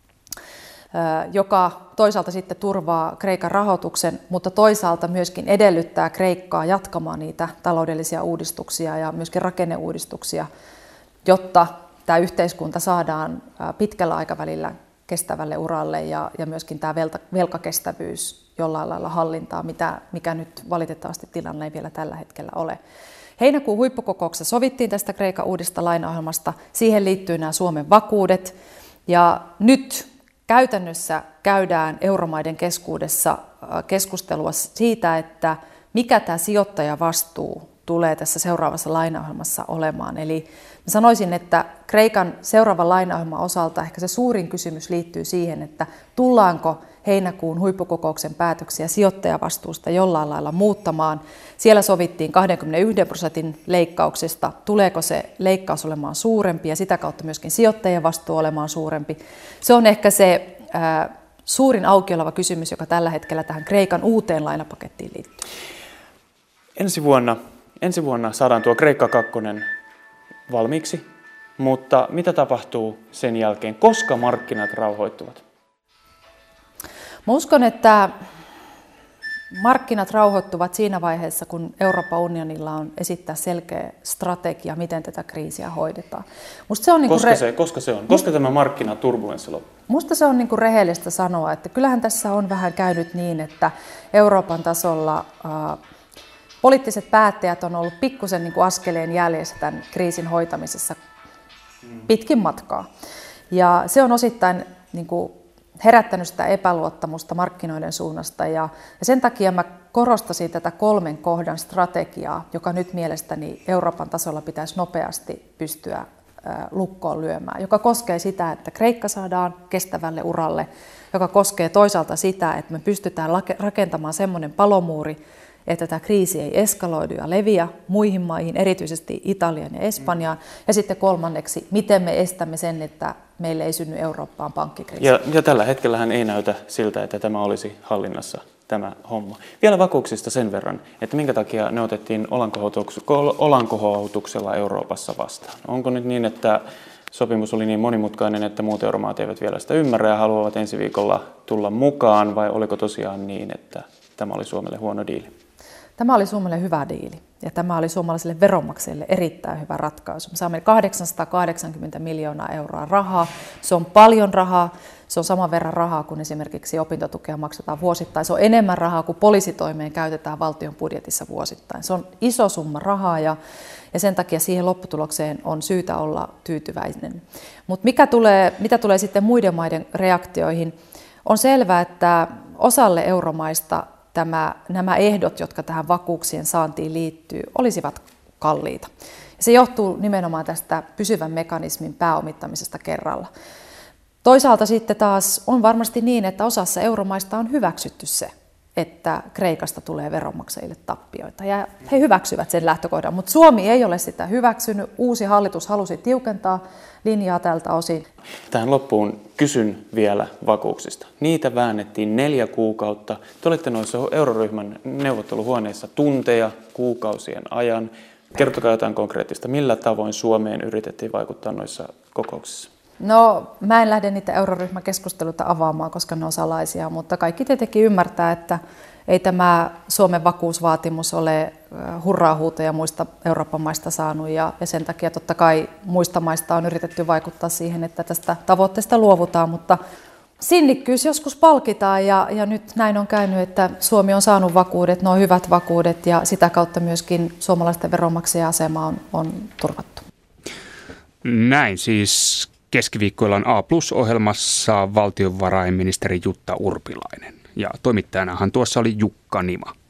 [SPEAKER 4] ää, joka toisaalta sitten turvaa Kreikan rahoituksen, mutta toisaalta myöskin edellyttää Kreikkaa jatkamaan niitä taloudellisia uudistuksia ja myöskin rakenneuudistuksia, jotta tämä yhteiskunta saadaan pitkällä aikavälillä kestävälle uralle ja, ja myöskin tämä velka, velkakestävyys jollain lailla hallintaa, mitä, mikä nyt valitettavasti tilanne ei vielä tällä hetkellä ole. Heinäkuun huippukokouksessa sovittiin tästä Kreikan uudesta lainaohjelmasta. Siihen liittyy nämä Suomen vakuudet. Ja nyt käytännössä käydään euromaiden keskuudessa keskustelua siitä, että mikä tämä sijoittajavastuu tulee tässä seuraavassa lainaohjelmassa olemaan. Eli mä sanoisin, että Kreikan seuraavan lainaohjelman osalta ehkä se suurin kysymys liittyy siihen, että tullaanko heinäkuun huippukokouksen päätöksiä sijoittajavastuusta jollain lailla muuttamaan. Siellä sovittiin kaksikymmentäyksi prosentin leikkauksesta. Tuleeko se leikkaus olemaan suurempi ja sitä kautta myöskin sijoittajien vastuu olemaan suurempi? Se on ehkä se ää, suurin auki oleva kysymys, joka tällä hetkellä tähän Kreikan uuteen lainapakettiin liittyy.
[SPEAKER 8] Ensi vuonna, ensi vuonna saadaan tuo Kreikka kakkonen valmiiksi, mutta mitä tapahtuu sen jälkeen, koska markkinat rauhoittuvat?
[SPEAKER 4] Mä uskon, että markkinat rauhoittuvat siinä vaiheessa, kun Euroopan unionilla on esittää selkeä strategia, miten tätä kriisiä hoidetaan. Musta se on
[SPEAKER 8] koska,
[SPEAKER 4] niin
[SPEAKER 8] se, re... koska se on? Koska tämä markkinaturbulenssi loppuu?
[SPEAKER 4] Musta se on niin kuin rehellistä sanoa, että kyllähän tässä on vähän käynyt niin, että Euroopan tasolla äh, poliittiset päättäjät on ollut pikkusen niin kuin askeleen jäljessä tämän kriisin hoitamisessa pitkin matkaa. Ja se on osittain niin kuin herättänyt sitä epäluottamusta markkinoiden suunnasta. Ja, ja sen takia mä korostasin tätä kolmen kohdan strategiaa, joka nyt mielestäni Euroopan tasolla pitäisi nopeasti pystyä ä, lukkoon lyömään, joka koskee sitä, että Kreikka saadaan kestävälle uralle, joka koskee toisaalta sitä, että me pystytään rakentamaan semmoinen palomuuri, että tämä kriisi ei eskaloidu ja leviä muihin maihin, erityisesti Italiaan ja Espanjaan. Ja sitten kolmanneksi, miten me estämme sen, että meille ei synny Eurooppaan pankkikriisi.
[SPEAKER 8] Ja, ja tällä hetkellähän ei näytä siltä, että tämä olisi hallinnassa, tämä homma. Vielä vakuuksista sen verran, että minkä takia ne otettiin olankohautuksella Euroopassa vastaan. Onko nyt niin, että sopimus oli niin monimutkainen, että muut euromaat eivät vielä sitä ymmärrä ja haluavat ensi viikolla tulla mukaan, vai oliko tosiaan niin, että tämä oli Suomelle huono diili?
[SPEAKER 4] Tämä oli Suomelle hyvä diili ja tämä oli suomalaisille veronmaksajille erittäin hyvä ratkaisu. Me saamme kahdeksansataakahdeksankymmentä miljoonaa euroa rahaa. Se on paljon rahaa. Se on saman verran rahaa kuin esimerkiksi opintotukea maksetaan vuosittain. Se on enemmän rahaa kuin poliisitoimeen käytetään valtion budjetissa vuosittain. Se on iso summa rahaa ja, ja sen takia siihen lopputulokseen on syytä olla tyytyväinen. Mutta mikä tulee, mitä tulee sitten muiden maiden reaktioihin, on selvää, että osalle euromaista Tämä, nämä ehdot, jotka tähän vakuuksien saantiin liittyy, olisivat kalliita. Ja se johtuu nimenomaan tästä pysyvän mekanismin pääomittamisesta kerralla. Toisaalta sitten taas on varmasti niin, että osassa euromaista on hyväksytty se, että Kreikasta tulee veronmaksajille tappioita. Ja he hyväksyvät sen lähtökohdan, mutta Suomi ei ole sitä hyväksynyt. Uusi hallitus halusi tiukentaa linjaa tältä osin.
[SPEAKER 8] Tähän loppuun kysyn vielä vakuuksista. Niitä väännettiin neljä kuukautta. Te olitte noissa euroryhmän neuvotteluhuoneissa tunteja, kuukausien ajan. Kertokaa jotain konkreettista. Millä tavoin Suomeen yritettiin vaikuttaa noissa kokouksissa?
[SPEAKER 4] No, mä en lähde niitä euroryhmän keskusteluita avaamaan, koska ne on salaisia, mutta kaikki tietenkin ymmärtää, että ei tämä Suomen vakuusvaatimus ole hurraahuutoja muista Euroopan maista saanut ja, ja sen takia totta kai muista maista on yritetty vaikuttaa siihen, että tästä tavoitteesta luovutaan, mutta sinnikkyys joskus palkitaan ja, ja nyt näin on käynyt, että Suomi on saanut vakuudet, ne on hyvät vakuudet ja sitä kautta myöskin suomalaisten veronmaksajien asema on, on turvattu.
[SPEAKER 1] Näin siis keskiviikkoillaan A Plus-ohjelmassa valtiovarainministeri Jutta Urpilainen. Ja toimittajanahan tuossa oli Jukka Nima.